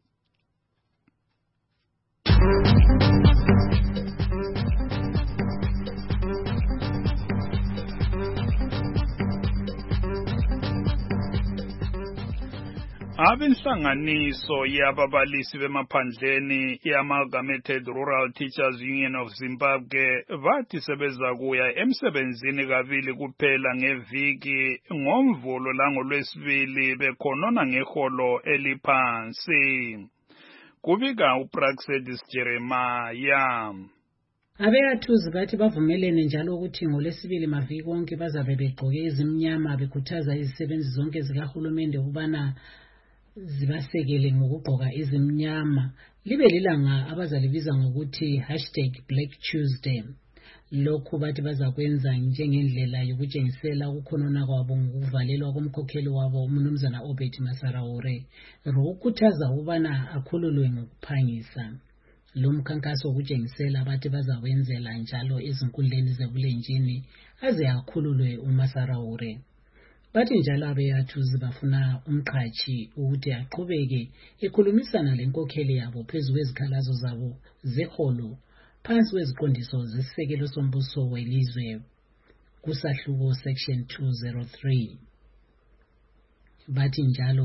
Abenhlanganiso yababalisi bemaphandleni i-Amalgamated Rural Teachers Union of Zimbabwe bathi sebeza kuya emsebenzini kabili kuphela ngeviki ngoMvulo langolwesibili bekhonona ngeholo eliphansi. Kubika uPraxedis Jeremiah. Abeyathuzi bathi bavumelene njalo ukuthi ngolesibili maviki wonke bazabe begqoke ezimnyama bekhuthaza izisebenzi zonke zikahulumende ukubana zibasekele ngokugqoka ezimnyama. Libe lilanga abazalibiza ngokuthi hashtag Black Tuesday. Lokhu bathi bazakwenza njengendlela yokutshengisela ukukhonona kwabo ngokuvalelwa komkhokheli wabo uMnumzana Obed Masaraure ukukhuthaza ukubana akhululwe ngokuphangisa. Lo mkhankaso wokutshengisela bathi bazawenzela njalo ezinkundleni zebulenjini aze akhululwe uMasaraure. Bathi njalo abeyathuzi bafuna umqhatshi ukuthi aqhubeke ekhulumisana lenkokheli yabo phezu kwezikhalazo zabo zeholo phansi kweziqondiso zesisekelo sombuso welizwe kusahluko section two oh three. Bathi njalo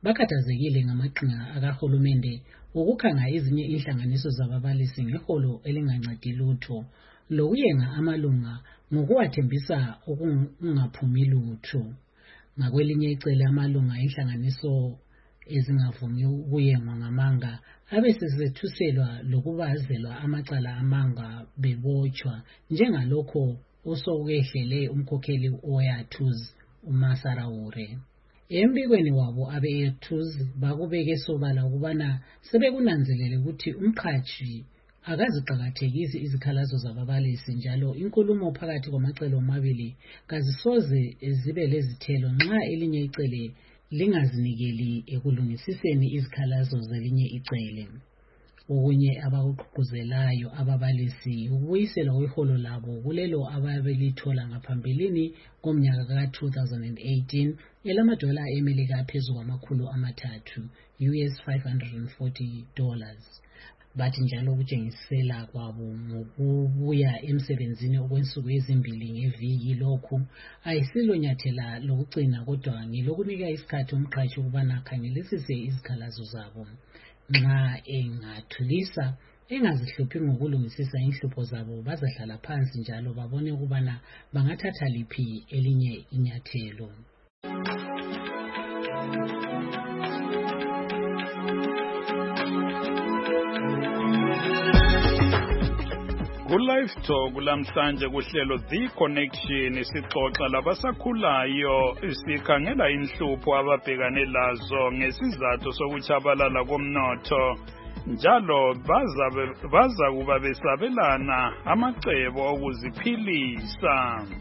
bakhathazekile ngamaqhinga akahulumende ukukhanga ezinye inhlanganiso zababalisi ngeholo elingancedi lutho lokuyenga amalunga ngokuwathembisa ukungaphumi lutho. Ngakwelinye icele amalunga inhlanganiso ezingavumi ukuyengwa ngamanga abesesethuselwa lokubazelwa amacala amanga bebotshwa njengalokho osokuyehlele umkhokheli oyathuz uMasarawure. Embikweni wabo abe-Airtus bakubeke sobala ukubana sebekunanzelele ukuthi umqhatshi akaziqakathekisi izikhalazo zababalisi njalo inkulumo phakathi kwamacele omabili kazisoze zibe lezithelo nxa elinye icele lingazinikeli ekulungisiseni izikhalazo zelinye icele. Okunye abakugqugquzelayo ababalisi ukubuyiselwa kweholo labo kulelo ababelithola ngaphambilini komnyaka ka two thousand eighteen elamadola eMelika aphezulu kwamakhulu amathathu U S five hundred forty dollars. Bathi njalo ukutshengisela kwabo ngokubuya emsebenzini okwensuku ezimbili ngeviki lokhu ayisilo nyathela lokugcina kodwa ngelokunika isikhathi umqhashi ukubana akhangelisise izikhalazo zabo. Nxa engathulisa engazihluphi ngokulungisisa inhlupho zabo bazahlala phansi njalo babone ukubana bangathatha liphi elinye inyathelo. Ku-Live Talk lamhlanje kuhlelo The Connection sixoxa labasakhulayo sikhangela inhlupho ababhekane lazo ngesizathu sokuchabalala komnotho njalo baza kuba besabelana amacebo okuziphilisa.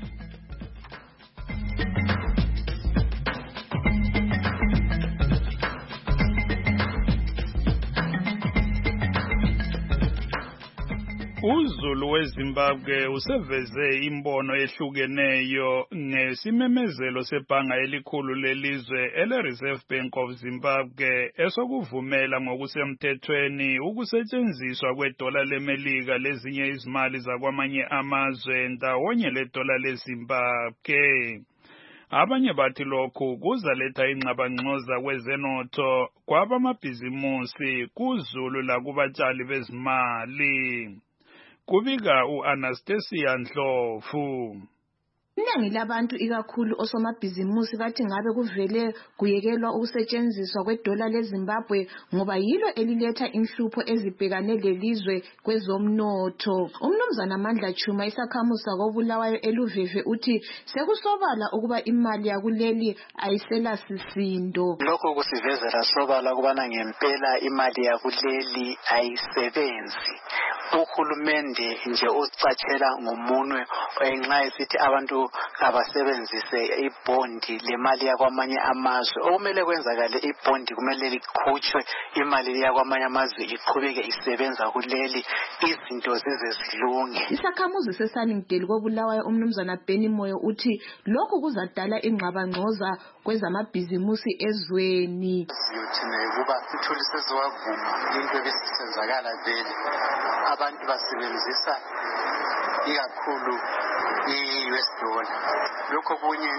uZulu weZimbabwe useveze imbono ehlukeneyo ngesimemezelo sebhanga elikhulu lelizwe ele-Reserve Bank of Zimbabwe esokuvumela ngokusemthethweni ukusetshenziswa kwedola leMelika lezinye izimali zakwamanye amazwe ndawonye ledola leZimbabwe. Abanye bathi lokhu kuzaletha ingxabangxoza kwezenotho kwabamabhizimusi kuZulu lakubatshali bezimali. Kubika u-Anastasia Ndlovu. Iningi labantu ikakhulu osomabhizimusi bathi ngabe kuvele kuyekelwa ukusetshenziswa kwedola leZimbabwe ngoba yilo eliletha inhlupho ezibhekane lelizwe kwezomnotho. Umnumzana Mandla Chuma isakhamuzi sakobulawayo eluveve uthi sekusobala ukuba imali yakuleli ayisela sisindo. Lokho kusivezela sobala ukubana ngempela imali yakuleli ayisebenzi. Uhulumende nje uzicatshela ngomunwe enxa esithi abantu abasebenzise ibondi lemali yakwamanye amazwe. Okumele kwenzakale ibondi kumele likhutshwe imali yakwamanye amazwe iqhubeke isebenza kuleli izinto zize zilunge. Isakhamuzi seSunningdale kobulawayo umnumzana Benny Moyo uthi lokhu kuzadala ingxabangxoza kwezamabhizimusi ezweni. Siyothina ukuba uthulise ziwavuma into ebisenzakala vele abantu basebenzisa ikakhulu i-U S dollar. Lokho kunye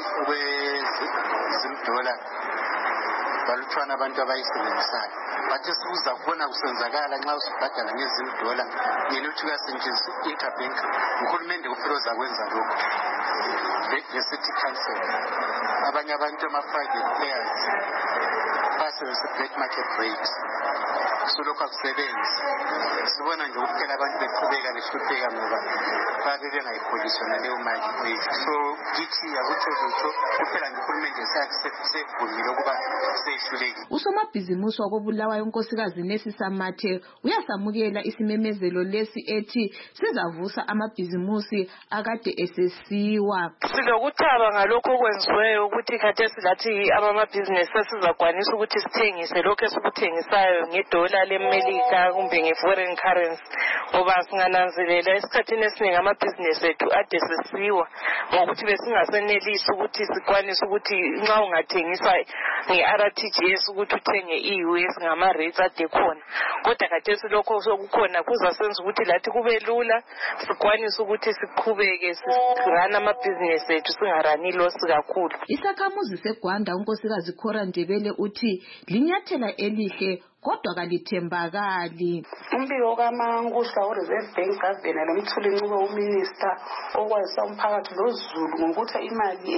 kwezimdola baluthwana abantu abayisebenzisayo. Bathi sikuza kubona kusenzakala nxa usibhadala ngezimdola yena uthi uyasetshenziswa interbank. Uhulumende kuphela ozakwenza lokho. Le-city council abanye abantu ama-private players basebenzisa black market rates. Solokhu akusebenzi. Sibona nje ukuphela abantu beqhubeka behlupheka ngoba babe bengayikholiswa naleyo mali. So kithi akutho lutho kuphela nje uhulumende sekuvumile ukuba sehlulekile. Usomabhizimusi wakobulawayo unkosikazi Nesi Samathe uyasamukela isimemezelo lesi ethi sizavusa amabhizimusi akade esesiwa. Silokuthaba ngalokho okwenziweyo ukuthi khathesi lathi amabhizinesi sizakwanisa ukuthi sithengise lokho esikuthengisayo ngedola ngedola lemelika kumbe nge-foreign currency ngoba singananzelela esikhathini esiningi amabhizinesi ethu ade sesiwa ngokuthi besingasenelisi ukuthi sikwanise ukuthi nxa ungathengisa nge-R T G S ukuthi uthenge i-U S ngama-rates ade khona kodwa khathesi lokho sokukhona kuzasenza ukuthi lathi kube lula sikwanise ukuthi siqhubeke sirana amabhizinesi ethu singarani losi kakhulu. Isakhamuzi seGwanda unkosikazi Khora Ndebele uthi linyathela elihle kodwa kalithembakali. Umbiko kaManguhla we-Reserve Bank Governor lomthuli ncube uminister okwazisa umphakathi loZulu ngokuthi imali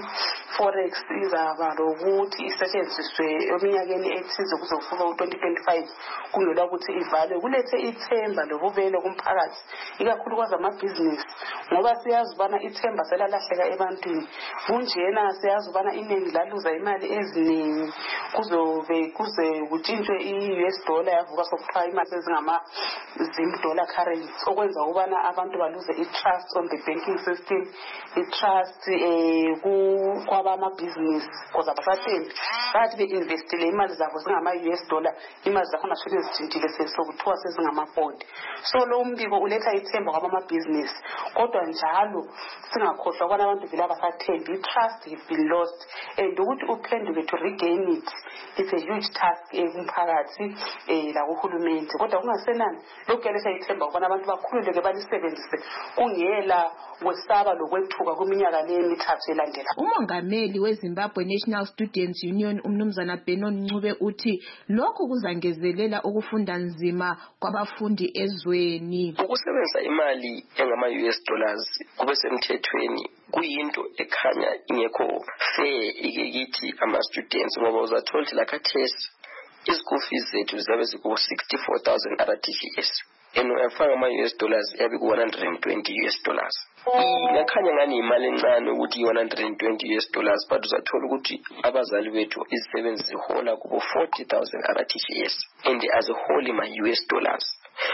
e-forex izaba lokuthi isetshenziswe eminyakeni ethize kuze kufika u-twenty twenty-five kungela ukuthi ivalwe kulethe ithemba lobubele kumphakathi ikakhulukazi amabhizinisi ngoba siyazi ubana ithemba selalahleka ebantwini kunjena siyazi ubana iningi laluza imali eziningi kuzobe kuze kutshintshwe i-U S dollar yavuka sokuthiwa imali ezingama zim dollar currency okwenza ukubana abantu baluze i-trust on the banking system i-trust eh kwabamabhizinisi because abasathembi bathi be-investile imali zabo zingama-U S dollar imali zakhona sele zitshintshile sesokuthiwa sezingama-bond. So lo mbiko uletha ithemba kwabamabhizinisi kodwa njalo singakhohlwa ukubana abantu vele abasathembi i-trust has been lost and ukuthi uphenduke to regain it it's a huge task kumphakathi eh la kuhulumeni kodwa kungasenani lokho yaletha ithemba ukubana abantu bakhululeke balisebenzise kungela kwesaba lokwethuka kwiminyaka le emithathu elandela. Umongameli weZimbabwe National Students Union umnumzana Benon Ncube uthi lokho kuzangezelela ukufunda nzima kwabafundi ezweni. Ukusebenzisa imali engama-U S dollars kube semthethweni kuyinto ekhanya ingekho fair ikithi ama-students ngoba uzathola lakhathesi i-school fees zethu zizabe ziku-sixty-four thousand R T G S and uyafaka ama-U S dollars yabe ku-one hundred twenty U S dollars. Ingakhanya ngani imali encane ukuthi one hundred twenty U S dollars but uzathola ukuthi abazali bethu izisebenzi zihola kubo forty thousand R T G S and as a whole ima-U S dollars.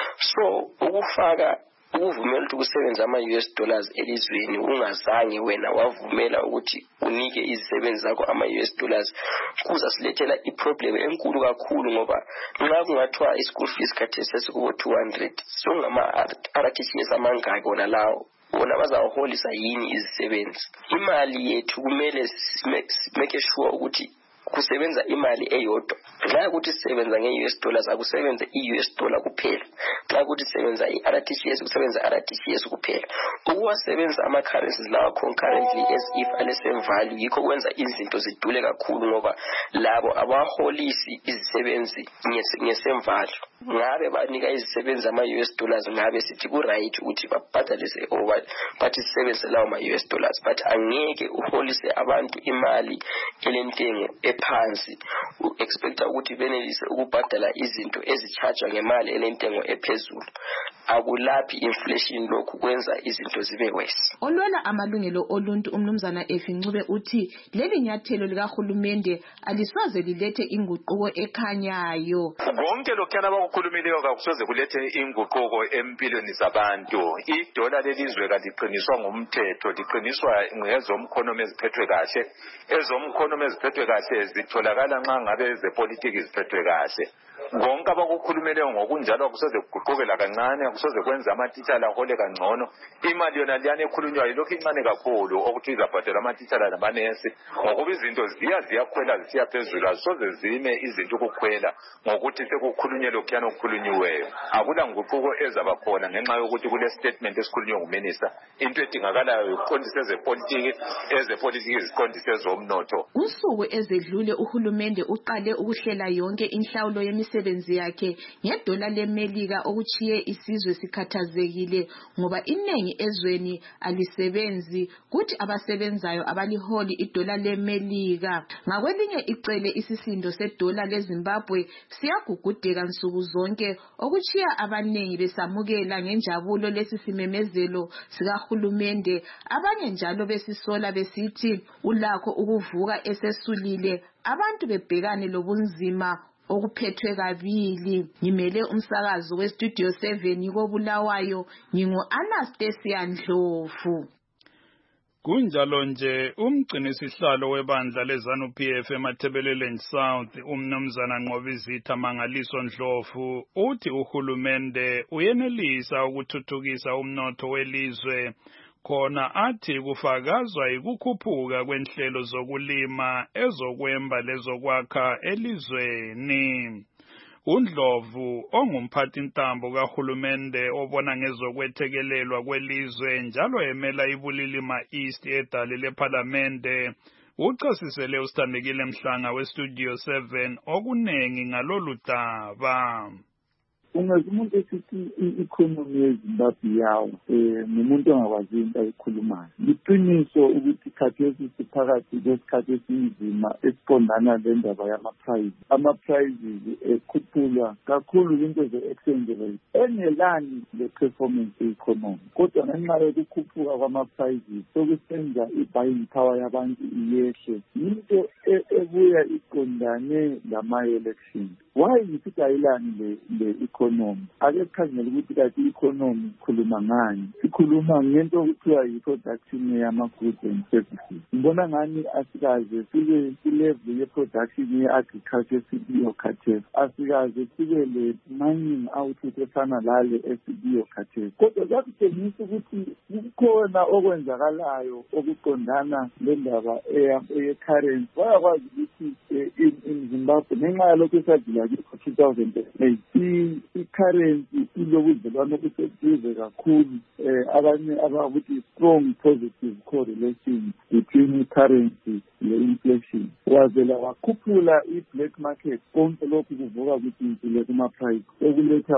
So ukufaka ukuvumela ukuthi kusebenza ama-U S dollars elizweni ungazange wena wavumela ukuthi unike izisebenzi zakho ama-U S dollars kuza silethela iproblem enkulu kakhulu ngoba nxa kungathiwa i-school fees khathesi sesikubo two hundred sokungama-R T G S amangaki wona lawo wona bazawaholisa yini izisebenzi. Imali yethu kumele make sure ukuthi kusebenza imali eyodwa. Xa ukuthi sisebenza nge-U S dollars akusebenze i-U S dollar kuphela. Xa ukuthi sisebenza i-R T G S kusebenza R T G S kuphela. Ukuwasebenza ama-currencies lawa concurrently as if ane-same value yikho kwenza izinto zidule kakhulu ngoba labo abaholisi izisebenzi nge-same value. Ngabe banika izisebenzi ama-U S dollars ngabe sithi ku-right ukuthi babhadalise or bathi sisebenzise lawo ma-U S dollars but angeke uholise abantu imali elentengo ephansi u-expecta ukuthi benelise ukubhadala izinto ezichargewa ngemali elentengo ephezulu. Akulaphi inflation lokhu kwenza izinto zibe worse. Olwela amalungelo oluntu umnumzana Efi Ncube uthi leli nyathelo likahulumende alisoze lilethe inguquko ekhanyayo. Konke lokhana abakukhulumileyo kakusoze kulethe inguquko empilweni zabantu. Idola lelizwe kaliqiniswa ngumthetho, liqiniswa ngezomkhonomi eziphethwe kahle. Ezomkhonomi eziphethwe kahle zitholakala nxa ngabe ezepolitiki ziphethwe kahle. Konke abakukhulumileyo ngokunjalo akusoze kuguqukela kancane, akusoze kwenza amatitshala ahole kangcono. Imali yona liyane ekhulunywayo lokhu incane kakhulu okuthi izabhadela amatitshala namanesi ngokuba izinto ziya ziyakhwela zisiya phezulu azisoze zime izinto ukukhwela ngokuthi sekukhulunywe lokhuyana okukhulunyiweyo. Akula nguquko ezaba khona ngenxa yokuthi kule statement esikhulunywe nguminister into edingakalayo iqondise ezepolitiki ezepolitiki ziqondise ezomnotho. Usuku ezedlule uhulumende uqale ukuhlela yonke inhlawulo yemisebenzi yakhe ngedola lemelika okuchiye isizwe sikhathazekile ngoba inengi ezweni alisebenzi kuthi abasebenzayo abaliholi idola lemelika. Ngakwelinye icele isisindo sedola leZimbabwe siyagugudeka nsuku zonke okuchiya abanengi besamukela ngenjabulo lesisimemezelo sikahulumende, abanye njalo besisola besithi ulakho ukuvuka esesulile abantu bebhekane lobunzima okuphethwe kabili. Ngimele umsakazo westudio seven koBulawayo, ngingu Anastasia Ndlovu. Kunjalo nje umgcinisihlalo webandla leZANU-P F eMatabeleland South umnumzana Nqobizitha Mangaliso Ndlovu uthi uhulumende uyenelisa ukuthuthukisa umnotho welizwe khona athi kufakazwa ikukhuphuka kwenhlelo zokulima ezokwemba lezokwakha elizweni. uNdlovu ongumphathi ntambo kahulumende obona ngezokwethekelelwa kwelizwe njalo emela iBulilima East edale leParlamente uchasisele uSithandekile Mhlanga weStudio seven okunengi ngalolu daba. Ungazi umuntu esithi i-economy yeZimbabwe yawo eh nomuntu ongakwazi into ayikhulumayo. Liqiniso ukuthi khathesi siphakathi kwesikhathi esinzima esiqondana lendaba yama-price. Ama-prices ekhuphulwa kakhulu into ze-exchange rate engelani le-performance ye-economy. Kodwa ngenxa yokukhuphuka kwama-prices sokusenza i-buying power yabantu iyehle. Into ebuya iqondane lama-election. Why isithi ayilani le le economy? Ake sikhangele ukuthi kathi i-economy khuluma ngani. Sikhuluma ngento okuthiwa yi-production yama-goods and services. Ngibona ngani asikaze sibe silevel ye-production ye-agriculture sibiyo khathesi. Asikaze sibe le mining output efana lale esibiyo khathesi. Kodwa kuyakutshengisa ukuthi kukhona okwenzakalayo okuqondana lendaba eye-currency. Bayakwazi ukuthi in Zimbabwe ngenxa yalokho esadlula two thousand eight i-currency ilobudlelwano obuseduze kakhulu abanye abakuthi strong positive correlation between i-currency le-inflation. Wazela wakhuphula i-black market konke lokhu kuvuka kutshintshile kuma-price okuletha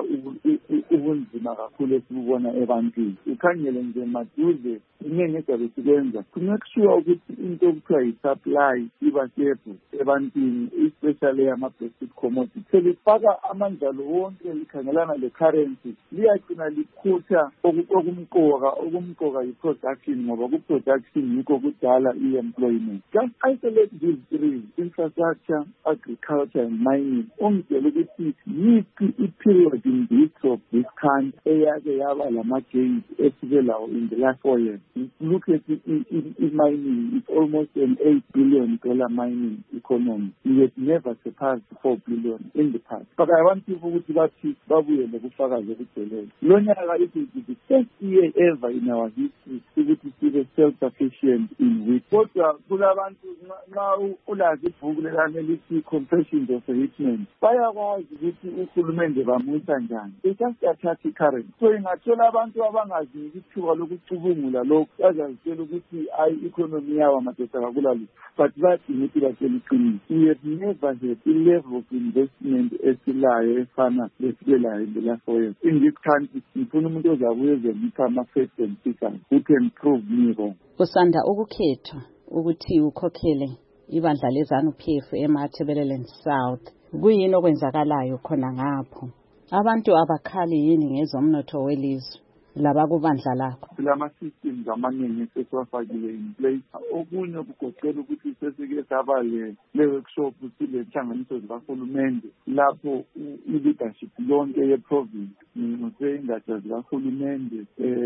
ubunzima kakhulu esibubona ebantwini. Ukhangele nje maduze iningi ezabe sikwenza to-make sure ukuthi into okuthiwa yi-supply iba stable ebantwini especially ama-basic commodities. Selifaka amandlalo wonke likhangelana le-currency liyagcina likhutha okumqoka okumqoka yi-production ngoba ku-production yikho kudala i-employment. Just isolate these three, infrastructure, agriculture and mining. Umdela ukuthi yiphi i-period in the history of this country eyake yaba lama-gains esibelawo in the last four years. Look at i-mining, it's almost an eight billion dollar mining economy. We have never surpassed four billion in the past. But I want people ukuthi bathi babuyele kufakaze kugcweleyo. Lo nyaka it is the first year ever in our history ukuthi sibe self-sufficient in wheat. Kodwa kulabantu nxa ulazi ibhuku lekane lithi Confessions of a Hitman, bayakwazi ukuthi uhulumende bamusa njani. They just attack i-currency. So ingathola abantu abangazi ithuba lokucubungula lokhu bazazitshela ukuthi i-economy yawo amadoda kakulali. But bathi ukuthi batshela iqiniso. We have never had a level of investment esilayo efana lesibelayo in the last four years. In this country, ngifuna umuntu ozabuye ezolipha ama-facts and figures who can prove me wrong. Kusanda ukukhethwa ukuthi ukhokhele ibandla leZANU-P F eMatabeleland South. Kuyini okwenzakalayo khona ngapho? Abantu abakhali yini ngezomnotho welizwe laba kubandla lakho? Silama systems amaningi sesiwafakile in place. Okunye kugoqela ukuthi sesike saba le workshop sile nhlanganiso zikahulumende lapho i-leadership lonke ye-province ngoseyingatsha zikahulumende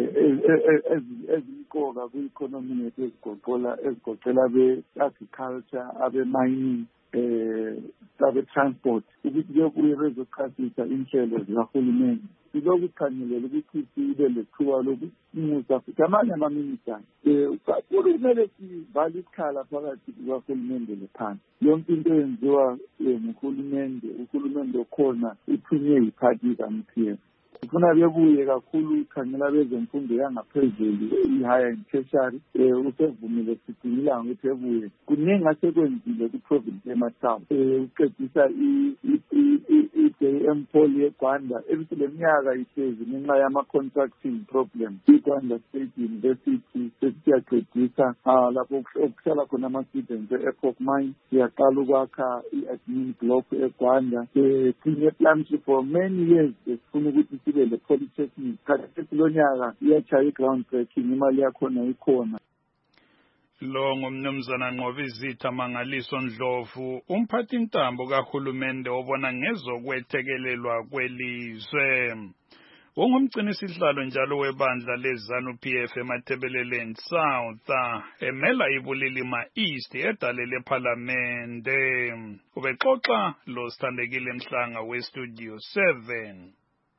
ezimqoka kwi-economy yethu ezigoqela ezigoqela be-agriculture, abe-mining, eh abe-transport ukuthi kuyobuye bezochasisa inhlelo zikahulumende. Siloku khangelela ukuthi sibe lethuba lokusimusa futhi amanye amaminista um kumele sivale isikhala phakathi kukahulumende lephansi. Yonke into eyenziwa nguhulumende, uhulumende okhona uthunywe yiphathi ka-M P F. Ufuna bebuye kakhulu ikhangela bezemfundo yangaphezulu i-higher and tertiary usevumile sidingila ukuthi ebuye kuningi asekwenzile ku-province ema-South uqedisa i-J M Paul yeGwanda ebisile minyaka ihlezi ngenxa yama-contracting problem iGwanda State University sesiyaqedisa lapho okuhlala khona ama-students e-Epoch Mine siyaqala ukwakha i-admin block eGwanda sinye plans for many years esifuna ukuthi sibe le polytechnic khathesi lo nyaka iyachaya i-ground breaking imali yakhona ikhona. Lo ngumnumzana Nqobizitha Mangaliso Ndlovu umphathi ntambo kahulumende obona ngezokwethekelelwa kwelizwe. ungumgcinisihlalo njalo webandla leZANU-P F eMatabeleland South emela iBulilima East edale lephalamende. Ubexoxa lo Sithandekile Mhlanga weStudio seven.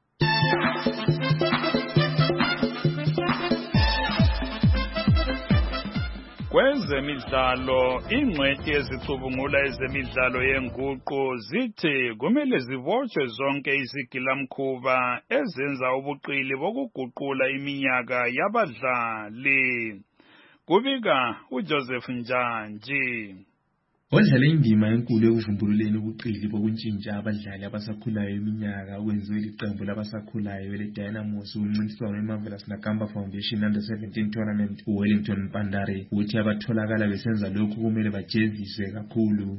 Kwezemidlalo, ingcwethi ezicubungula ezemidlalo yenguqu zithi kumele zibotshwe zonke izigilamkhuba ezenza ubuqili bokuguqula iminyaka yabadlali. Kubika uJoseph Njanji. Odlala indima enkulu ekuvumbululeni ubuqili bokuntshintsha abadlali abasakhulayo iminyaka okwenziwe liqembu labasakhulayo leDynamos umncintiswano weMarvelous Nakamba Foundation Under seventeen Tournament uWellington Mpandare uthi abatholakala besenza lokhu kumele bajeziswe kakhulu.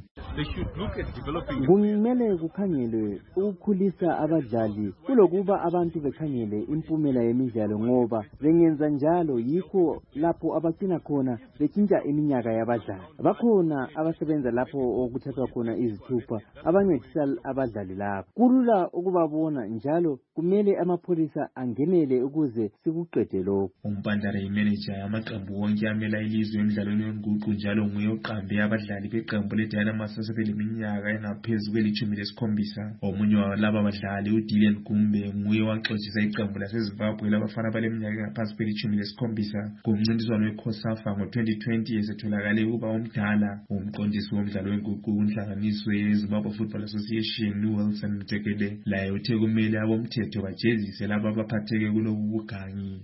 Kumele kukhangelwe ukukhulisa abadlali kulokuba abantu bekhangele impumela yemidlalo ngoba bengenza njalo yikho lapho abagcina khona betshintsha iminyaka yabadlali. Bakhona abasebenza lapho okuthathwa khona izithupha abancedisa abadlali lapho. Kulula ukubabona njalo kumele amapholisa angenele ukuze sikuqede lokho. Umpandare imanager yamaqembu wonke amela ilizwe emidlalweni wenguqu njalo nguye oqambe abadlali beqembu leDynamos asebeleminyaka engaphezu kwelitshumi lesikhombisa. Omunye walaba badlali uDylan Gumbe nguye waxoxisa iqembu laseZimbabwe labafana baleminyaka engaphansi kwelitshumi lesikhombisa kumncintiswano weCOSAFA ngo twenty twenty esetholakale ukuba umdala umqondisi womdlalo wenguqu unhlanganiso yeZimbabwe Football Association uWilson Mtekele laye uthe kumele abomthetho bajezise laba abaphatheke kulobu bugangi.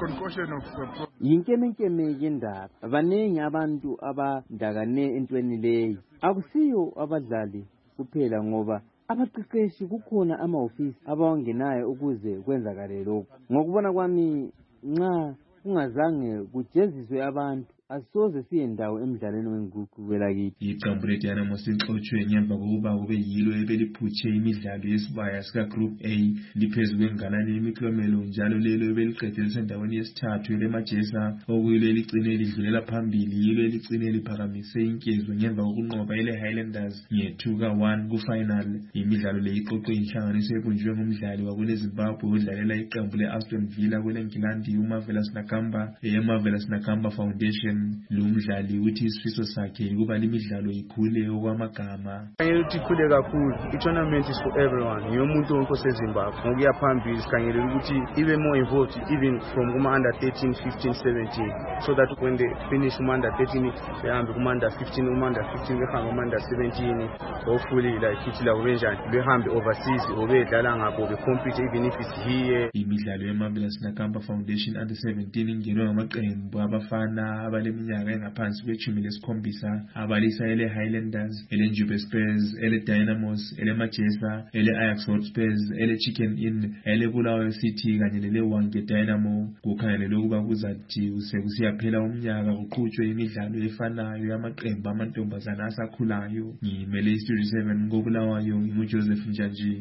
Yinkemenkeme yendaba abanengi abantu abandakane entweni leyo akusiyo abadlali kuphela ngoba abaqeqeshi kukhona amahofisi abawangenayo ukuze kwenzakale lokho. Ngokubona kwami nxa ungazange kujeziswe abantu asoze siyendawo emidlalweni wenguqu kwelakithi. Iqembu leDynamos lixotshwe ngemva kokuba kube yilo ebeliphutshe imidlalo yesibaya sika Group A liphezu kwengala lemiklomelo njalo lelo ebeliqede lisendaweni yesithathu leMajesa okuyilo eligcine lidlulela phambili yilo eligcine liphakamise inkezo ngemva kokunqoba ele Highlanders nge-two ka one ku-final. Imidlalo le iqoqwe inhlanganiso ebunjwe ngumdlali wakule Zimbabwe odlalela iqembu le-Aston Villa kweleNgilandi uMarvelous Nakamba eyeMarvelous Nakamba Foundation. Lo mdlali uthi isifiso sakhe ukuba limidlalo ikhule okwamagama. Ukuthi ikhule kakhulu. I-tournament is for everyone. Yomuntu wonke oseZimbabwe. Ngokuya phambili sikhangelela ukuthi ibe more involved even from kuma under thirteen, fifteen, seventeen so that when they finish kuma under thirteen behambe kuma under fifteen, kuma under fifteen behambe kuma under seventeen hopefully like ithi la ubenjani behambe overseas obedlala ngapho be compete even if it's here. Imidlalo yeMarvelous Nakamba Foundation Under seventeen ingenwe ngamaqembu abafana abale iminyaka engaphansi kwetshumi lesikhombisa abalisa ele Highlanders, ele Njube Spurs, ele Dynamos, ele Majesa, ele Ajax Hotspurs, ele Chicken Inn, ele Bulawayo City kanye lele Hwange Dynamo. Kukhangelelwe ukuba kuzathi sekusiyaphela umnyaka kuqhutshwe imidlalo efanayo yamaqembu amantombazana asakhulayo. Ngimele iStudio seven ngobulawayo nguJoseph Njanji.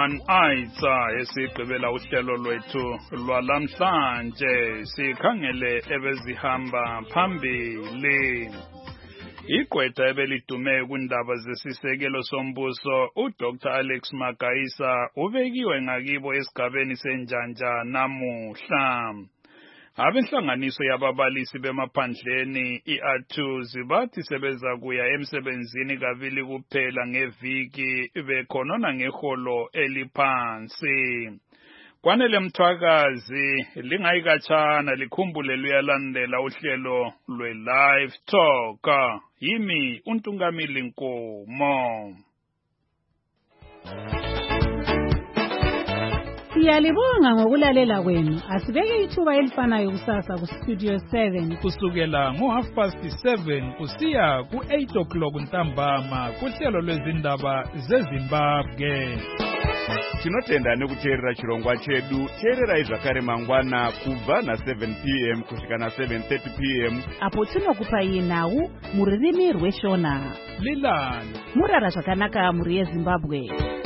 Johan Aitsa esigqibela uhlelo lwethu lwalamhlanje sikhangele ebezihamba phambili. Igqwetha ebelidume kwindaba zesisekelo sombuso uDr Alex Magaisa ubekiwe ngakibo esigabeni senjanja namuhla. Abenhlanganiso yababalisi bemaphandleni i-A T U zibathi sebeza kuya emsebenzini kabili kuphela ngeviki bekhonona ngeholo eliphansi. Kwanele Mthwakazi lingayikatshana likhumbule luyalandela uhlelo lwe-Live Talk. Yimi uNtungamili Nkomo. Siyalibonga ngokulalela kwenu. Asibeke ithuba elifanayo kusasa ku Studio seven kusukela ngo half past seven kusiya ku eight o'clock ntambama kuhlelo lwezindaba zeZimbabwe. Tinotenda nekuteerera chirongwa chedu. Teererai zvakare mangwana kubva na seven p m kusvika na seven thirty p m apo tinokupa nhau muririmi rweshona. Lilani murara zvakanaka muri yeZimbabwe.